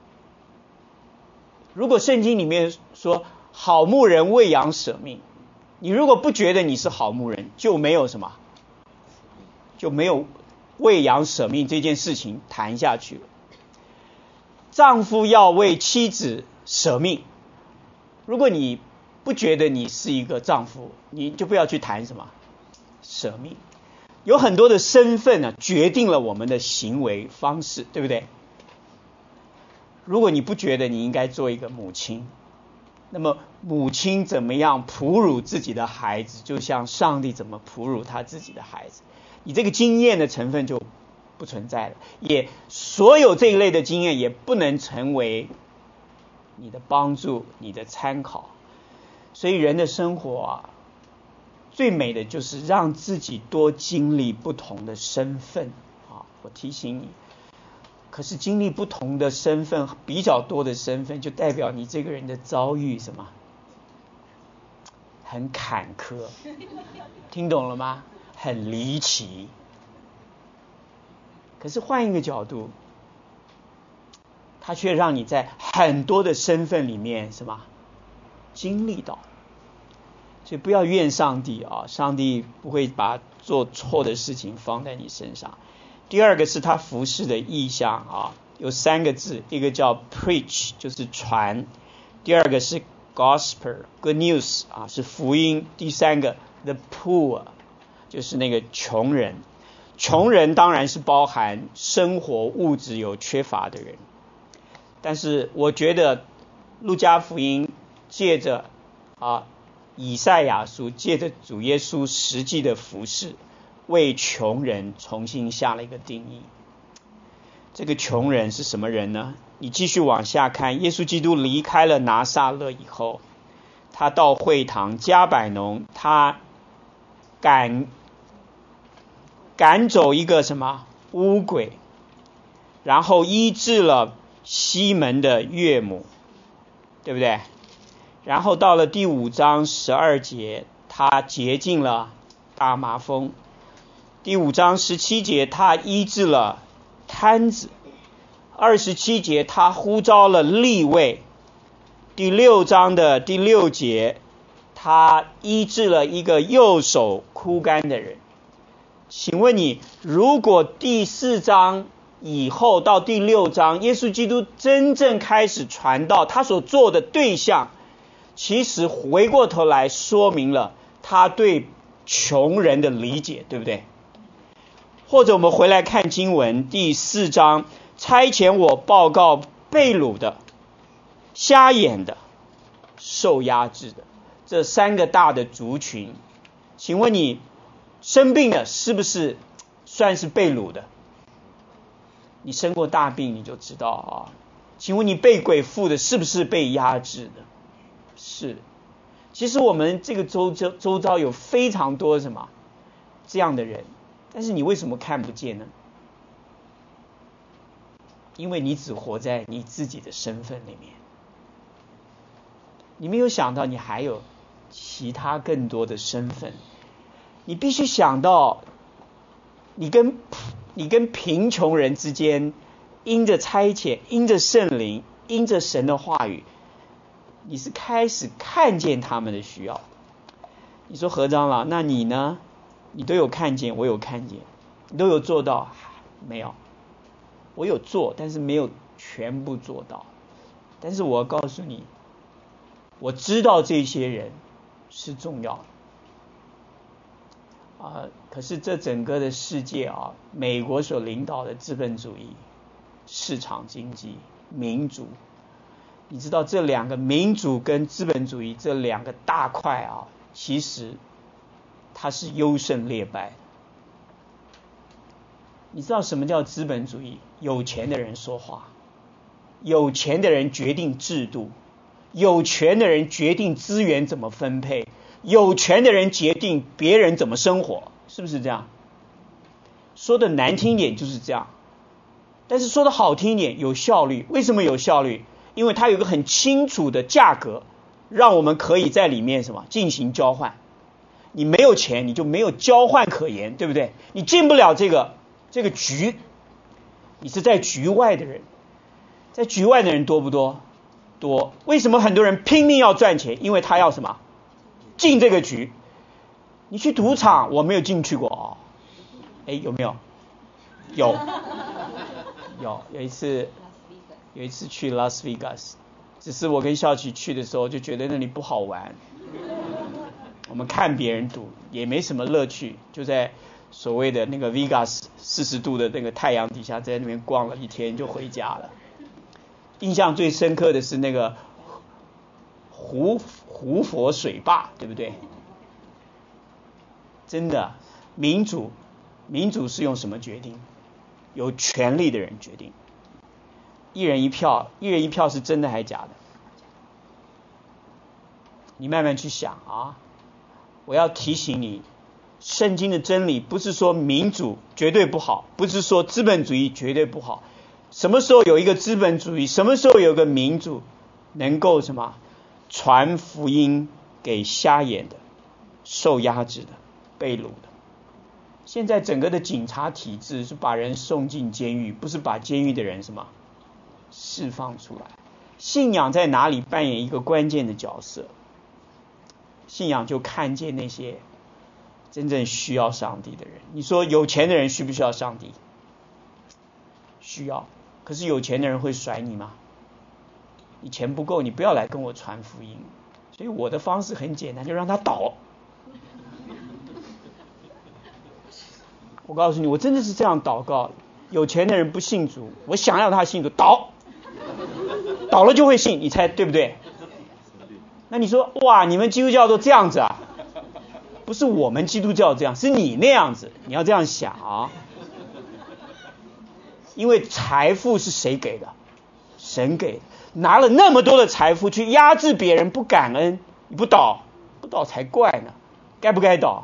Speaker 1: 如果圣经里面说好牧人为羊舍命，你如果不觉得你是好牧人，就没有什么，就没有为羊舍命这件事情谈下去了。丈夫要为妻子舍命，如果你不觉得你是一个丈夫，你就不要去谈什么舍命。有很多的身份决定了我们的行为方式，对不对？如果你不觉得你应该做一个母亲，那么母亲怎么样哺乳自己的孩子，就像上帝怎么哺乳他自己的孩子，你这个经验的成分就不存在了，也所有这一类的经验也不能成为你的帮助、你的参考。所以人的生活最美的就是让自己多经历不同的身份我提醒你，可是经历不同的身份，比较多的身份，就代表你这个人的遭遇什么很坎坷，听懂了吗？很离奇。可是换一个角度，它却让你在很多的身份里面什么经历到。所以不要怨上帝啊，上帝不会把做错的事情放在你身上。第二个是他服事的意象啊，有3个字，一个叫 preach 就是传，第二个是 gospel good news 啊是福音，第3个 the poor 就是那个穷人。穷人当然是包含生活物质有缺乏的人，但是我觉得路加福音借着以赛亚书借着主耶稣实际的服事，为穷人重新下了一个定义。这个穷人是什么人呢？你继续往下看，耶稣基督离开了拿撒勒以后，他到会堂加百农，他赶走一个什么污鬼，然后医治了西门的岳母，对不对？然后到了第5章12节，他洁净了大麻风。第5章17节，他医治了瘫子。27节，他呼召了利未。第6章的第6节，他医治了一个右手枯干的人。请问你，如果第4章以后到第6章，耶稣基督真正开始传道，他所做的对象其实回过头来说明了他对穷人的理解，对不对？或者我们回来看经文第4章，差遣我报告被掳的、瞎眼的、受压制的，这3个大的族群。请问你生病的是不是算是被掳的？你生过大病你就知道啊。请问你被鬼附的是不是被压制的？是。其实我们这个周遭有非常多什么这样的人，但是你为什么看不见呢？因为你只活在你自己的身份里面，你没有想到你还有其他更多的身份。你必须想到你跟贫穷人之间，因着差遣，因着圣灵，因着神的话语，你是开始看见他们的需要。你说何长老，那你呢？你都有看见，我有看见，你都有做到？没有，我有做，但是没有全部做到。但是我要告诉你，我知道这些人是重要的。可是这整个的世界美国所领导的资本主义、市场经济、民主，你知道这2个民主跟资本主义这2个大块其实它是优胜劣败。你知道什么叫资本主义？有钱的人说话，有钱的人决定制度，有权的人决定资源怎么分配，有权的人决定别人怎么生活，是不是这样？说的难听点就是这样，但是说的好听点，有效率。为什么有效率？因为它有一个很清楚的价格，让我们可以在里面什么进行交换。你没有钱，你就没有交换可言，对不对？你进不了这个局，你是在局外的人。在局外的人多不多？多。为什么很多人拼命要赚钱？因为他要什么？进这个局。你去赌场，我没有进去过有没有？有一次去拉斯维加斯，只是我跟孝琪去的时候就觉得那里不好玩，我们看别人赌也没什么乐趣，就在所谓的那个 Vegas 40度的那个太阳底下，在那边逛了一天就回家了。印象最深刻的是那个胡佛水坝，对不对？真的，民主是用什么决定？有权力的人决定。一人一票是真的还假的？你慢慢去想我要提醒你，圣经的真理不是说民主绝对不好，不是说资本主义绝对不好。什么时候有一个资本主义，什么时候有个民主能够什么传福音给瞎眼的、受压制的、被掳的。现在整个的警察体制是把人送进监狱，不是把监狱的人什么释放出来。信仰在哪里扮演一个关键的角色？信仰就看见那些真正需要上帝的人。你说有钱的人需不需要上帝？需要。可是有钱的人会甩你吗？你钱不够，你不要来跟我传福音。所以我的方式很简单，就让他倒。我告诉你，我真的是这样祷告。有钱的人不信主，我想要他信主，倒了就会信，你猜对不对？那你说，哇，你们基督教都这样子啊？不是我们基督教这样，是你那样子。你要这样想啊。因为财富是谁给的？神给的。拿了那么多的财富去压制别人，不感恩，你不倒才怪呢。该不该倒？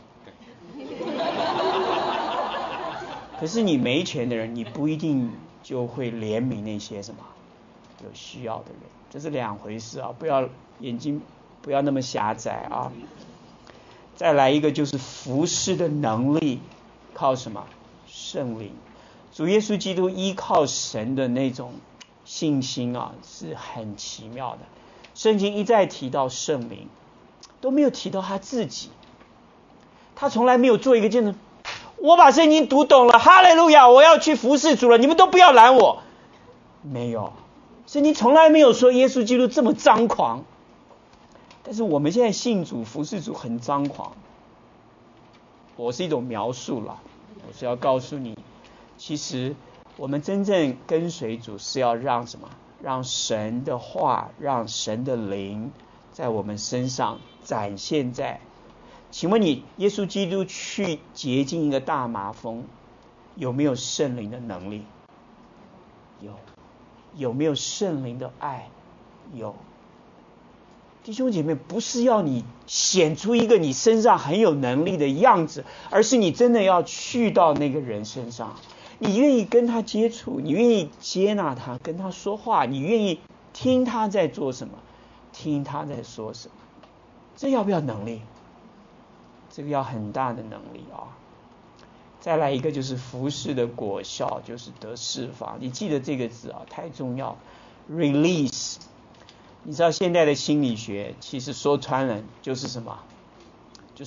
Speaker 1: 可是你没钱的人，你不一定就会怜悯那些什么有需要的人，这是两回事啊！不要眼睛不要那么狭窄啊！再来一个就是服侍的能力，靠什么？圣灵。主耶稣基督依靠神的那种信心啊，是很奇妙的。圣经一再提到圣灵，都没有提到他自己。他从来没有做一个见证，我把圣经读懂了，哈利路亚，我要去服侍主了，你们都不要拦我。没有，圣经从来没有说耶稣基督这么张狂。但是我们现在信主服侍主很张狂，我是一种描述了，我是要告诉你，其实我们真正跟随主是要让什么？让神的话，让神的灵在我们身上展现在。请问你，耶稣基督去洁净一个大麻风，有没有圣灵的能力？有。有没有圣灵的爱？有。弟兄姐妹，不是要你显出一个你身上很有能力的样子，而是你真的要去到那个人身上，你愿意跟他接触，你愿意接纳他，跟他说话，你愿意听他在做什么，听他在说什么。这要不要能力？这个要很大的能力啊！再来一个就是服事的果效，就是得释放。你记得这个字啊，太重要。release， 你知道现在的心理学其实说穿了就是什么？就是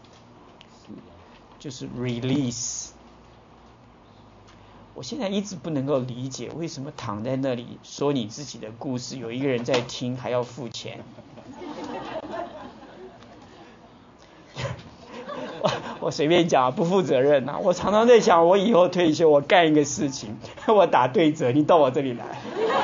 Speaker 1: release。我现在一直不能够理解，为什么躺在那里说你自己的故事，有一个人在听还要付钱。我随便讲，不负责任啊！我常常在想，我以后退休，我干一个事情，我打对折，你到我这里来。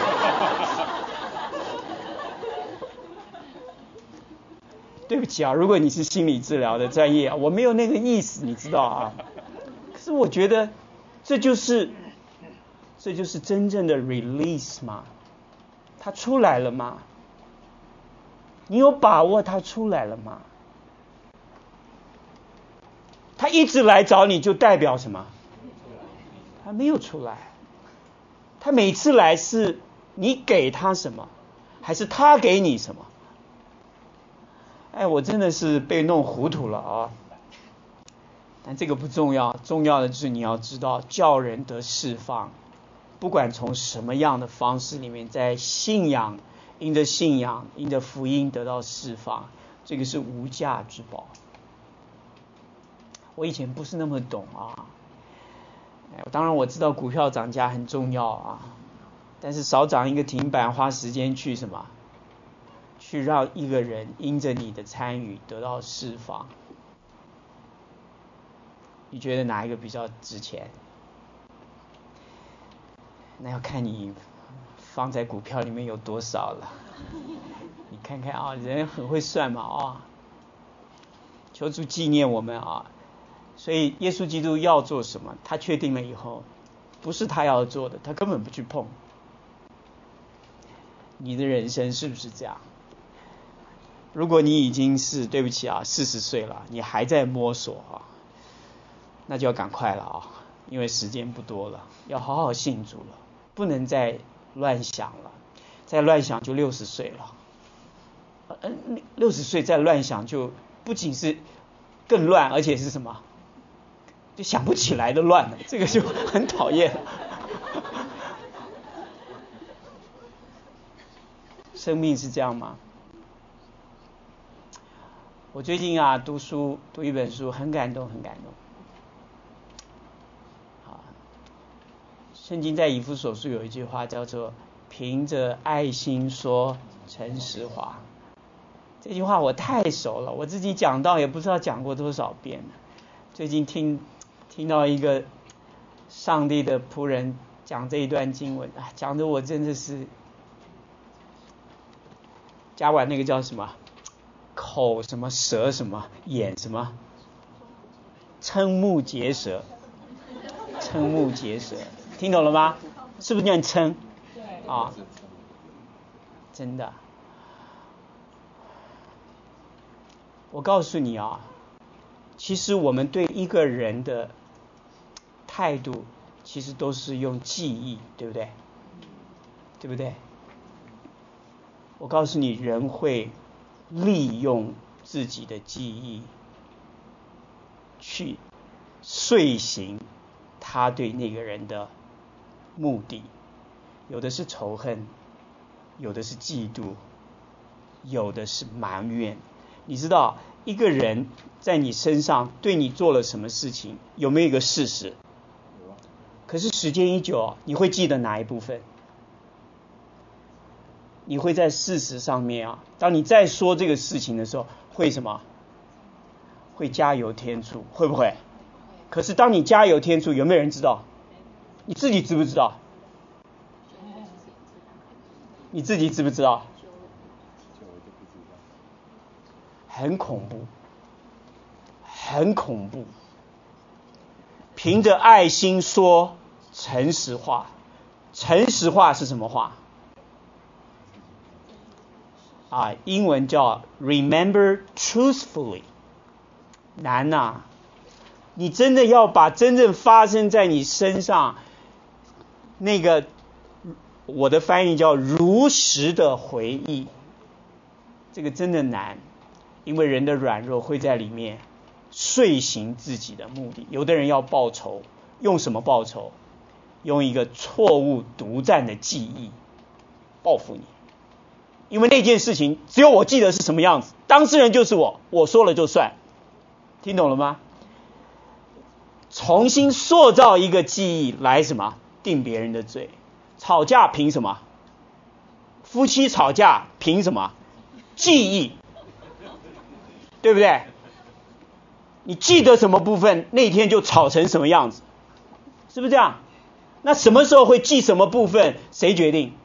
Speaker 1: 对不起啊，如果你是心理治疗的专业啊，我没有那个意思，你知道啊。可是我觉得，这就是真正的 release 嘛，它出来了吗？你有把握它出来了吗？他一直来找你，就代表什么？他没有出来。他每次来是你给他什么，还是他给你什么？哎，我真的是被弄糊涂了啊！但这个不重要，重要的就是你要知道，叫人得释放，不管从什么样的方式里面，在信仰，因着信仰，因着福音得到释放，这个是无价之宝。我以前不是那么懂啊，当然我知道股票涨价很重要啊，但是少涨一个停板，花时间去什么？去让一个人因着你的参与得到释放，你觉得哪一个比较值钱？那要看你放在股票里面有多少了。你看看啊，人很会算嘛啊！求主纪念我们啊！所以耶稣基督要做什么，他确定了以后，不是他要做的，他根本不去碰。你的人生是不是这样？如果你已经是对不起啊40岁了，你还在摸索啊，那就要赶快了啊，因为时间不多了，要好好信主了，不能再乱想了，再乱想就60岁了。 60岁再乱想，就不仅是更乱，而且是什么？就想不起来的乱了，这个就很讨厌。生命是这样吗？我最近读一本书，很感动。圣经在以弗所书有一句话叫做凭着爱心说诚实话。这句话我太熟了，我自己讲到也不知道讲过多少遍了。最近听到一个上帝的仆人讲这一段经文，讲得我真的是加完那个叫什么口什么舌什么眼什么瞠目结舌，听懂了吗？是不是念瞠？啊，真的。我告诉你其实我们对一个人的态度，其实都是用记忆，对不对？对不对？我告诉你，人会利用自己的记忆去遂行他对那个人的目的，有的是仇恨，有的是嫉妒，有的是埋怨。你知道一个人在你身上对你做了什么事情，有没有一个事实？可是时间一久，你会记得哪一部分？你会在事实上面当你再说这个事情的时候，会什么？会加油添醋，会不会？可是当你加油添醋，有没有人知道？你自己知不知道？你自己知不知道？很恐怖，很恐怖。凭着爱心说诚实话，诚实话是什么话？英文叫 remember truthfully。难你真的要把真正发生在你身上那个，我的翻译叫如实的回忆，这个真的难，因为人的软弱会在里面遂行自己的目的。有的人要报仇，用什么报仇？用一个错误独占的记忆报复你，因为那件事情只有我记得是什么样子，当事人就是我说了就算，听懂了吗？重新塑造一个记忆来什么？定别人的罪。吵架凭什么？夫妻吵架凭什么？记忆，对不对？你记得什么部分，那天就吵成什么样子，是不是这样？那什么时候会记什么部分，谁决定？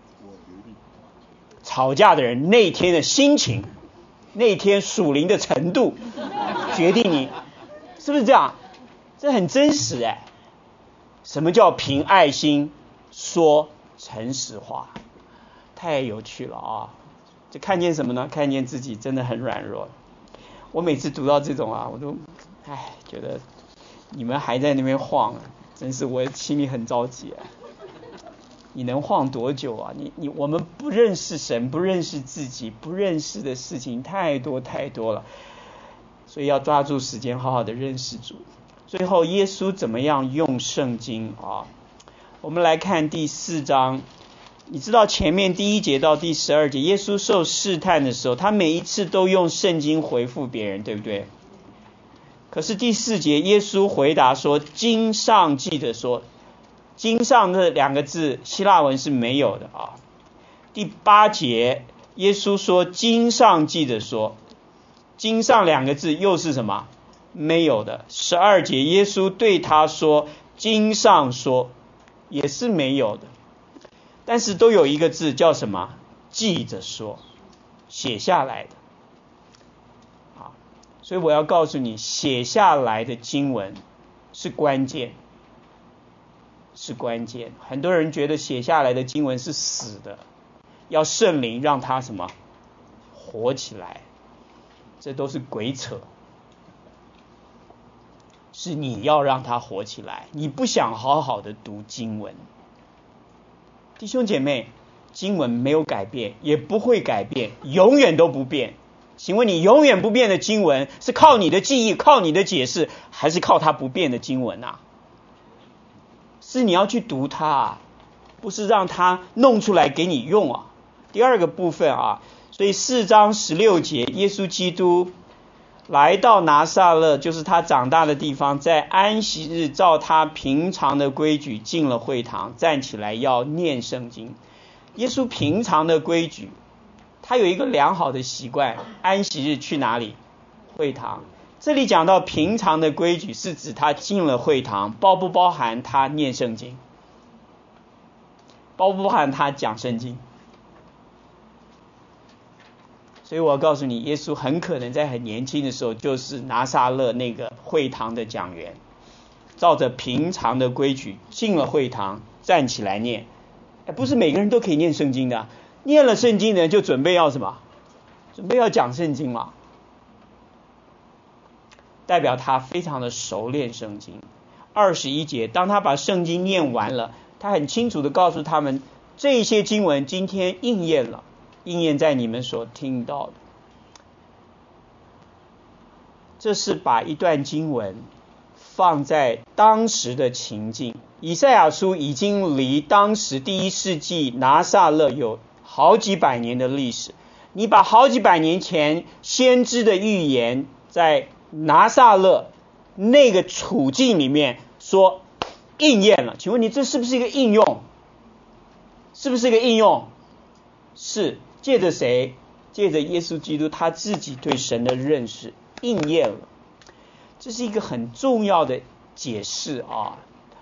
Speaker 1: 吵架的人那天的心情，那天属灵的程度决定你，是不是这样？这很真实什么叫凭爱心说诚实话？太有趣了就看见什么呢？看见自己真的很软弱。我每次读到这种我都觉得你们还在那边晃真是我心里很着急你能晃多久我们不认识神，不认识自己，不认识的事情太多太多了，所以要抓住时间好好的认识主。最后耶稣怎么样用圣经我们来看第4章。你知道前面第1节到第12节耶稣受试探的时候，他每一次都用圣经回复别人，对不对？可是第4节耶稣回答说，经上记着说，经上这2个字希腊文是没有的第8节耶稣说经上记着说，经上2个字又是什么？没有的。12节耶稣对他说经上说，也是没有的。但是都有一个字叫什么？记着说，写下来的所以我要告诉你，写下来的经文是关键，是关键。很多人觉得写下来的经文是死的，要圣灵让它什么？活起来，这都是鬼扯。是你要让它活起来，你不想好好的读经文。弟兄姐妹， 经文没有改变，也不会改变，永远都不变。请问你永远不变的经文是靠你的记忆，靠你的解释，还是靠它不变的经文啊？是你要去读它啊，不是让它弄出来给你用啊。第二个部分啊，所以4章16节，耶稣基督来到拿撒勒，就是他长大的地方，在安息日照他平常的规矩进了会堂，站起来要念圣经。耶稣平常的规矩，他有一个良好的习惯，安息日去哪里？会堂。这里讲到平常的规矩，是指他进了会堂，包不包含他念圣经？包不包含他讲圣经？所以我要告诉你，耶稣很可能在很年轻的时候就是拿撒勒那个会堂的讲员，照着平常的规矩进了会堂，站起来念。不是每个人都可以念圣经的，念了圣经的人就准备要什么？准备要讲圣经嘛，代表他非常的熟练圣经。21节，当他把圣经念完了，他很清楚的告诉他们，这些经文今天应验了，应验在你们所听到的。这是把一段经文放在当时的情境。以赛亚书已经离当时第1世纪拿撒勒有好几百年的历史，你把好几百年前先知的预言在拿撒勒那个处境里面说应验了，请问你这是不是一个应用？是不是一个应用？是，借着谁？借着耶稣基督他自己对神的认识应验了。这是一个很重要的解释啊。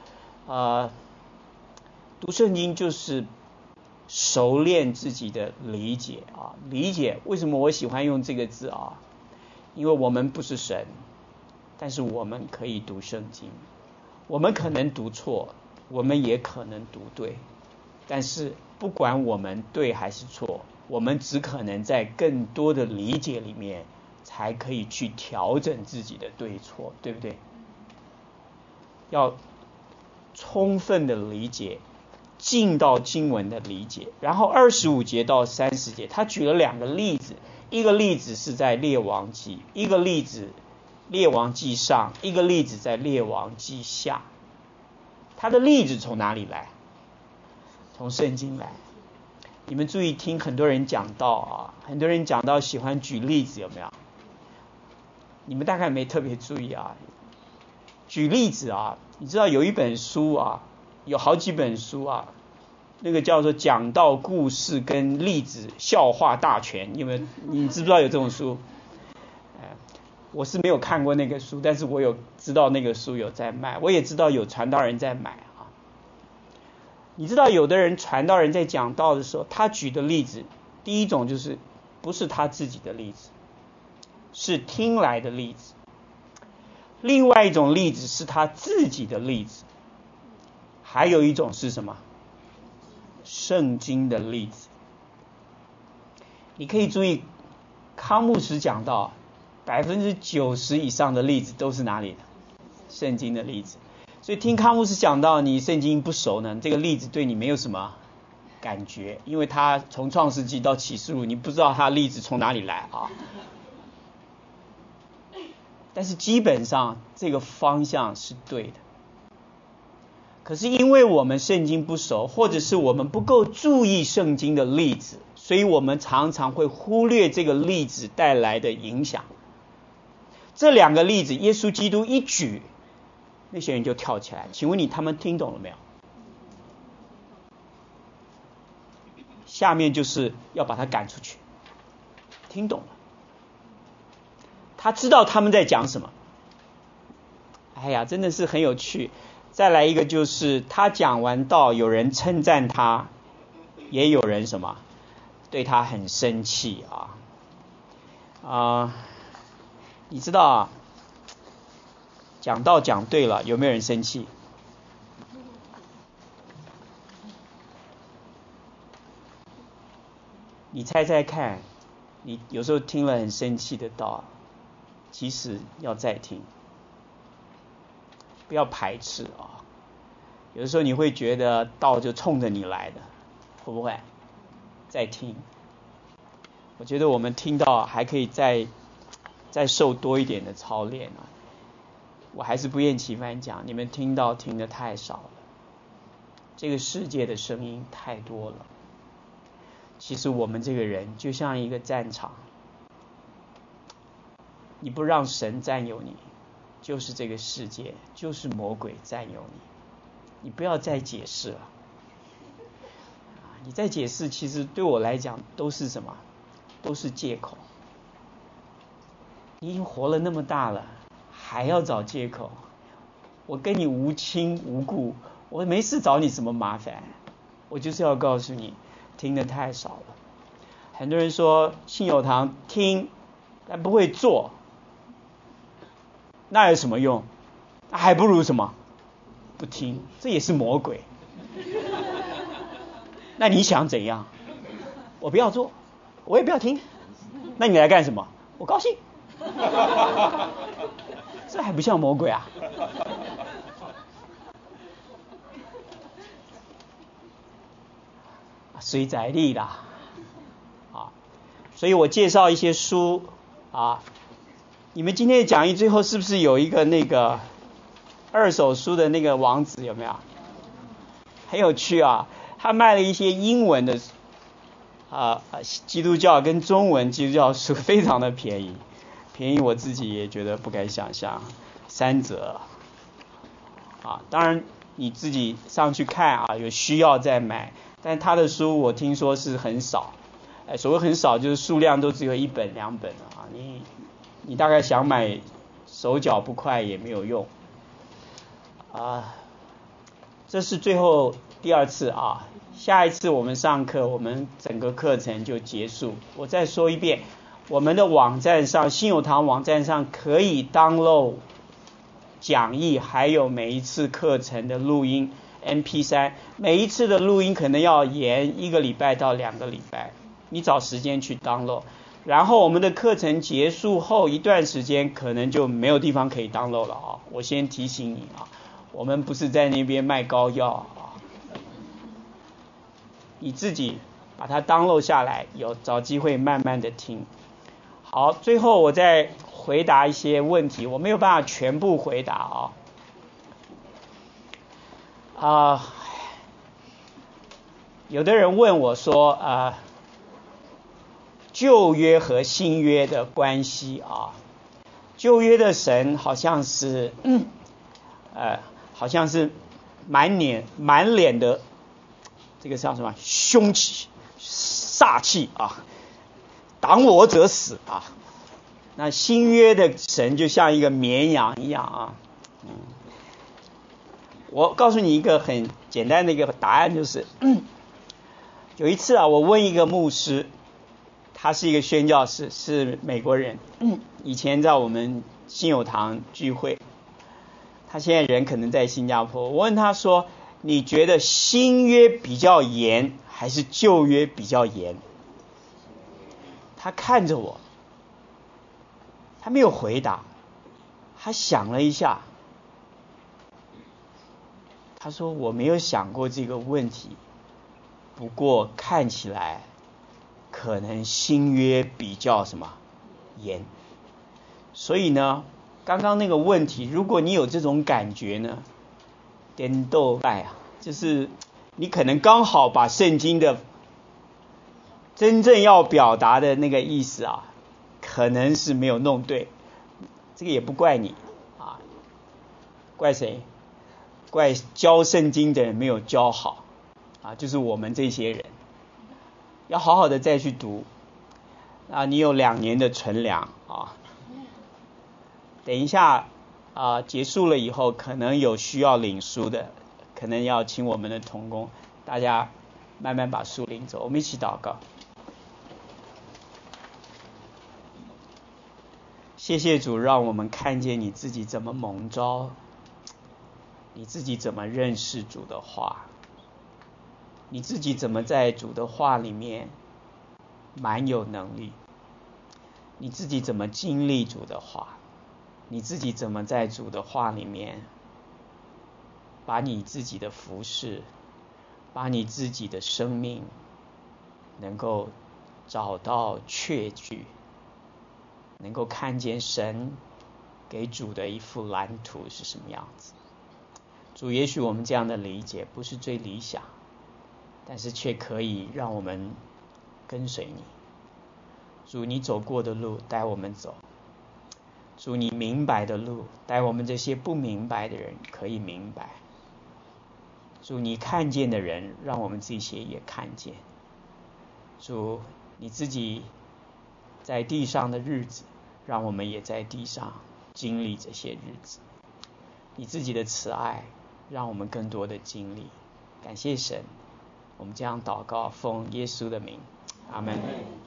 Speaker 1: 读圣经就是熟练自己的理解啊。理解，为什么我喜欢用这个字啊？因为我们不是神，但是我们可以读圣经，我们可能读错，我们也可能读对，但是不管我们对还是错，我们只可能在更多的理解里面才可以去调整自己的对错，对不对？要充分的理解，进到经文的理解。然后25节到30节，他举了2个例子，一个例子是在列王记，一个例子列王记上，一个例子在列王记下。他的例子从哪里来？从圣经来。你们注意听，很多人讲到啊，很多人讲到喜欢举例子，有没有？你们大概没特别注意啊。举例子啊，你知道有一本书啊，有好几本书啊，那个叫做讲道故事跟例子笑话大全，你知不知道有这种书？我是没有看过那个书，但是我有知道那个书有在卖，我也知道有传道人在买啊。你知道有的人传道人在讲道的时候，他举的例子，第一种就是不是他自己的例子，是听来的例子。另外一种例子是他自己的例子，还有一种是什么？圣经的例子。你可以注意，康牧师讲到90%以上的例子都是哪里的？圣经的例子。所以听康牧师讲到你圣经不熟呢，这个例子对你没有什么感觉，因为他从创世纪到启示录，你不知道他例子从哪里来啊。但是基本上这个方向是对的。可是因为我们圣经不熟，或者是我们不够注意圣经的例子，所以我们常常会忽略这个例子带来的影响。这2个例子耶稣基督一举，那些人就跳起来。请问他们听懂了没有？下面就是要把他赶出去。听懂了，他知道他们在讲什么。哎呀，真的是很有趣。再来一个就是他讲完道，有人称赞他，也有人什么对他很生气啊。你知道啊，讲道讲对了，有没有人生气？你猜猜看，你有时候听了很生气的道，其实要再听，不要排斥啊。有的时候你会觉得道就冲着你来的，会不会？ 再听。我觉得我们听到还可以再受多一点的操练啊。我还是不厌其烦讲，你们听到听得太少了。这个世界的声音太多了。其实我们这个人就像一个战场，你不让神占有你，就是这个世界，就是魔鬼占有你。你不要再解释了。你再解释，其实对我来讲都是什么？都是借口。你已经活了那么大了，还要找借口？我跟你无亲无故，我没事找你什么麻烦？我就是要告诉你，听得太少了。很多人说信友堂听，但不会做，那有什么用？还不如什么？不听，这也是魔鬼。那你想怎样？我不要做，我也不要听。那你来干什么？我高兴。这还不像魔鬼啊？随在力啦，所以我介绍一些书啊。你们今天的讲义最后是不是有一个那个二手书的那个网址？有没有？很有趣啊！他卖了一些英文的基督教跟中文基督教书，非常的便宜，便宜我自己也觉得不敢想象，3折当然你自己上去看有需要再买，但他的书我听说是很少，所谓很少就是数量都只有1本2本你大概想买手脚不快也没有用这是最后第2次下一次我们上课，我们整个课程就结束。我再说一遍，我们的网站上，信友堂网站上可以 download 讲义，还有每一次课程的录音 MP3， 每一次的录音可能要延1个礼拜到2个礼拜，你找时间去 download。然后我们的课程结束后一段时间，可能就没有地方可以 download 了我先提醒你我们不是在那边卖膏药你自己把它 download 下来，找机会慢慢的听。好，最后我再回答一些问题，我没有办法全部回答有的人问我说旧约和新约的关系旧约的神好像是满脸的这个叫什么凶气煞气挡我者死那新约的神就像一个绵羊一样我告诉你一个很简单的一个答案，就是有一次我问一个牧师，他是一个宣教士，是美国人，以前在我们信友堂聚会，他现在人可能在新加坡。我问他说，你觉得新约比较严还是旧约比较严？他看着我，他没有回答，他想了一下，他说我没有想过这个问题，不过看起来可能新约比较什么严。所以呢，刚刚那个问题，如果你有这种感觉呢，颠倒拜就是你可能刚好把圣经的真正要表达的那个意思可能是没有弄对，这个也不怪你怪谁？怪教圣经的人没有教好就是我们这些人要好好的再去读你有2年的存粮等一下结束了以后，可能有需要领书的，可能要请我们的同工，大家慢慢把书领走。我们一起祷告。谢谢主，让我们看见你自己怎么蒙召，你自己怎么认识主的话，你自己怎么在主的话里面蛮有能力，你自己怎么经历主的话，你自己怎么在主的话里面把你自己的服事，把你自己的生命能够找到确据，能够看见神给主的一幅蓝图是什么样子。主，也许我们这样的理解不是最理想，但是却可以让我们跟随你。主，你走过的路带我们走，主，你明白的路带我们这些不明白的人可以明白，主，你看见的人让我们这些也看见。主，你自己在地上的日子让我们也在地上经历这些日子，你自己的慈爱让我们更多的经历。感谢神，我们这样祷告，奉耶稣的名，阿们。